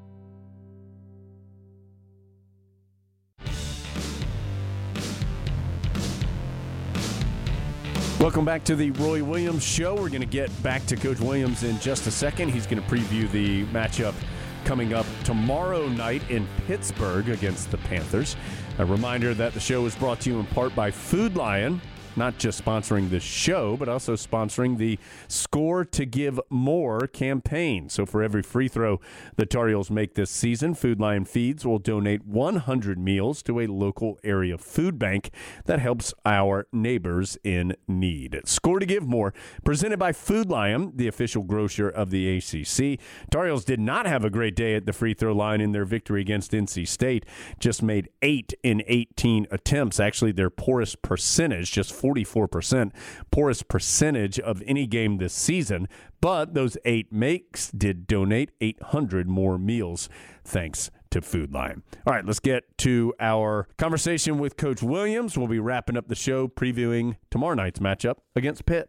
Welcome back to the Roy Williams Show. We're going to get back to Coach Williams in just a second. He's going to preview the matchup coming up tomorrow night in Pittsburgh against the Panthers. A reminder that the show is brought to you in part by Food Lion, not just sponsoring the show, but also sponsoring the Score to Give More campaign. So for every free throw the Tar Heels make this season, Food Lion Feeds will donate one hundred meals to a local area food bank that helps our neighbors in need. Score to Give More, presented by Food Lion, the official grocer of the A C C. Tar Heels did not have a great day at the free throw line in their victory against N C State. Just made eight in eighteen attempts. Actually, their poorest percentage, just forty-four percent, poorest percentage of any game this season. But those eight makes did donate eight hundred more meals, thanks to Food Lion. All right, let's get to our conversation with Coach Williams. We'll be wrapping up the show previewing tomorrow night's matchup against Pitt.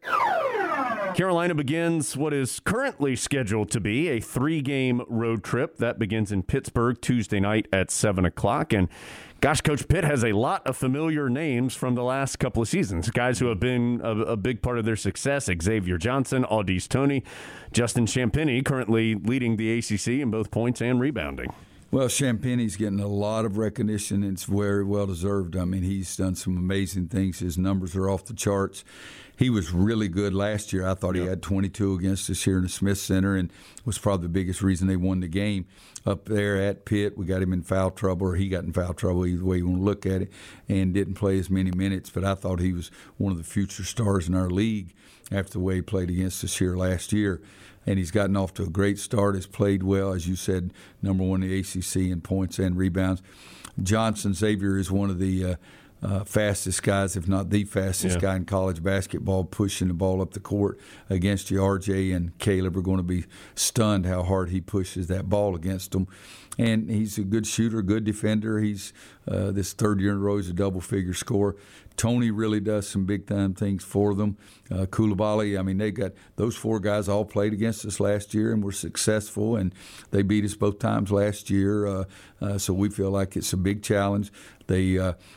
Carolina begins what is currently scheduled to be a three-game road trip. That begins in Pittsburgh Tuesday night at seven o'clock. And gosh, Coach, Pitt has a lot of familiar names from the last couple of seasons. Guys who have been a, a big part of their success. Xavier Johnson, Au'Diese Toney, Justin Champagnie, currently leading the A C C in both points and rebounding. Well, Champagnie's getting a lot of recognition. It's very well-deserved. I mean, he's done some amazing things. His numbers are off the charts. He was really good last year. I thought he had twenty-two against us here in the Smith Center and was probably the biggest reason they won the game. Up there at Pitt, we got him in foul trouble, or he got in foul trouble, either way you want to look at it, and didn't play as many minutes. But I thought he was one of the future stars in our league after the way he played against us here last year. And he's gotten off to a great start, has played well, as you said, number one in the A C C in points and rebounds. Johnson Xavier is one of the uh, uh, fastest guys, if not the fastest yeah. guy in college basketball, pushing the ball up the court against you. R J and Caleb are going to be stunned how hard he pushes that ball against them. And he's a good shooter, good defender. He's uh, this third year in a row, he's a double-figure scorer. Toney really does some big-time things for them. Uh, Coulibaly, I mean, they got those four guys all played against us last year and were successful, and they beat us both times last year. Uh, uh, so we feel like it's a big challenge. They uh, were unfortunate.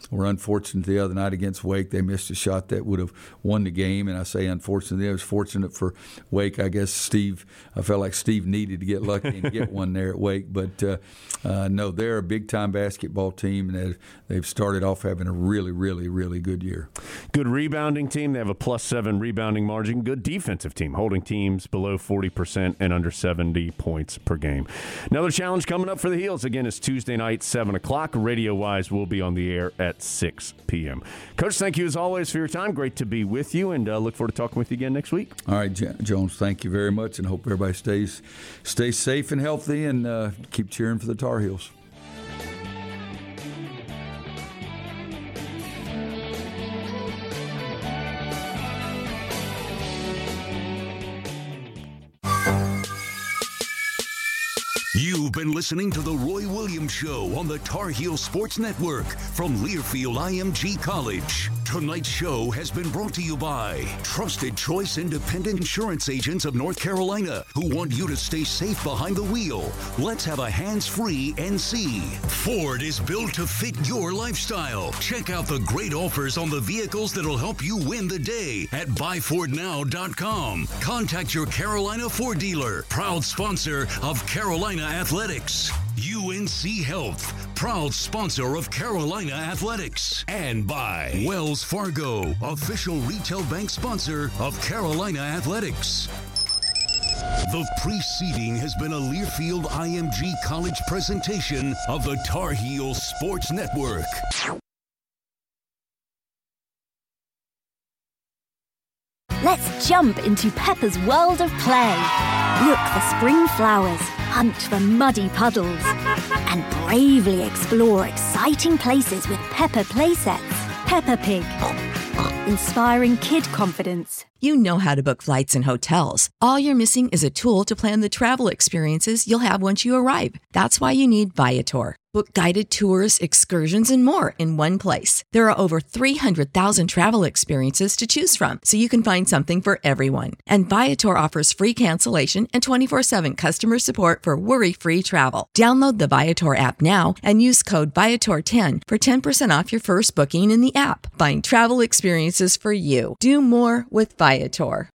unfortunate the other night against Wake. They missed a shot that would have won the game, and I say unfortunately. I was fortunate for Wake. I guess Steve, I felt like Steve needed to get lucky and get one there at Wake. But, uh, uh, no, they're a big-time basketball team, and they've, they've started off having a really, really, really good year. Good rebounding team. They have a plus seven rebounding margin. Good defensive team, holding teams below forty percent and under seventy points per game. Another challenge coming up for the Heels. Again, it's Tuesday night, seven o'clock. Radio-wise, we'll be on the air at six p.m. Coach, thank you as always for your time. Great to be with you, and uh, look forward to talking with you again next week. All right, J- Jones, thank you very much, and hope everybody stays, stays safe and healthy, and uh, keep cheering for the Tar Heels. You've been listening to The Roy Williams Show on the Tar Heel Sports Network from Learfield I M G College. Tonight's show has been brought to you by Trusted Choice Independent Insurance Agents of North Carolina, who want you to stay safe behind the wheel. Let's have a hands-free N C. Ford is built to fit your lifestyle. Check out the great offers on the vehicles that'll help you win the day at buy ford now dot com. Contact your Carolina Ford dealer, proud sponsor of Carolina Athletics. U N C Health, proud sponsor of Carolina Athletics. And by Wells Fargo, official retail bank sponsor of Carolina Athletics. The preceding has been a Learfield I M G College presentation of the Tar Heel Sports Network. Let's jump into Peppa's world of play. Look for spring flowers, hunt for muddy puddles, and bravely explore exciting places with Peppa playsets. Peppa Pig, inspiring kid confidence. You know how to book flights and hotels. All you're missing is a tool to plan the travel experiences you'll have once you arrive. That's why you need Viator. Book guided tours, excursions, and more in one place. There are over three hundred thousand travel experiences to choose from, so you can find something for everyone. And Viator offers free cancellation and twenty-four seven customer support for worry-free travel. Download the Viator app now and use code Viator ten for ten percent off your first booking in the app. Find travel experiences for you. Do more with Viator.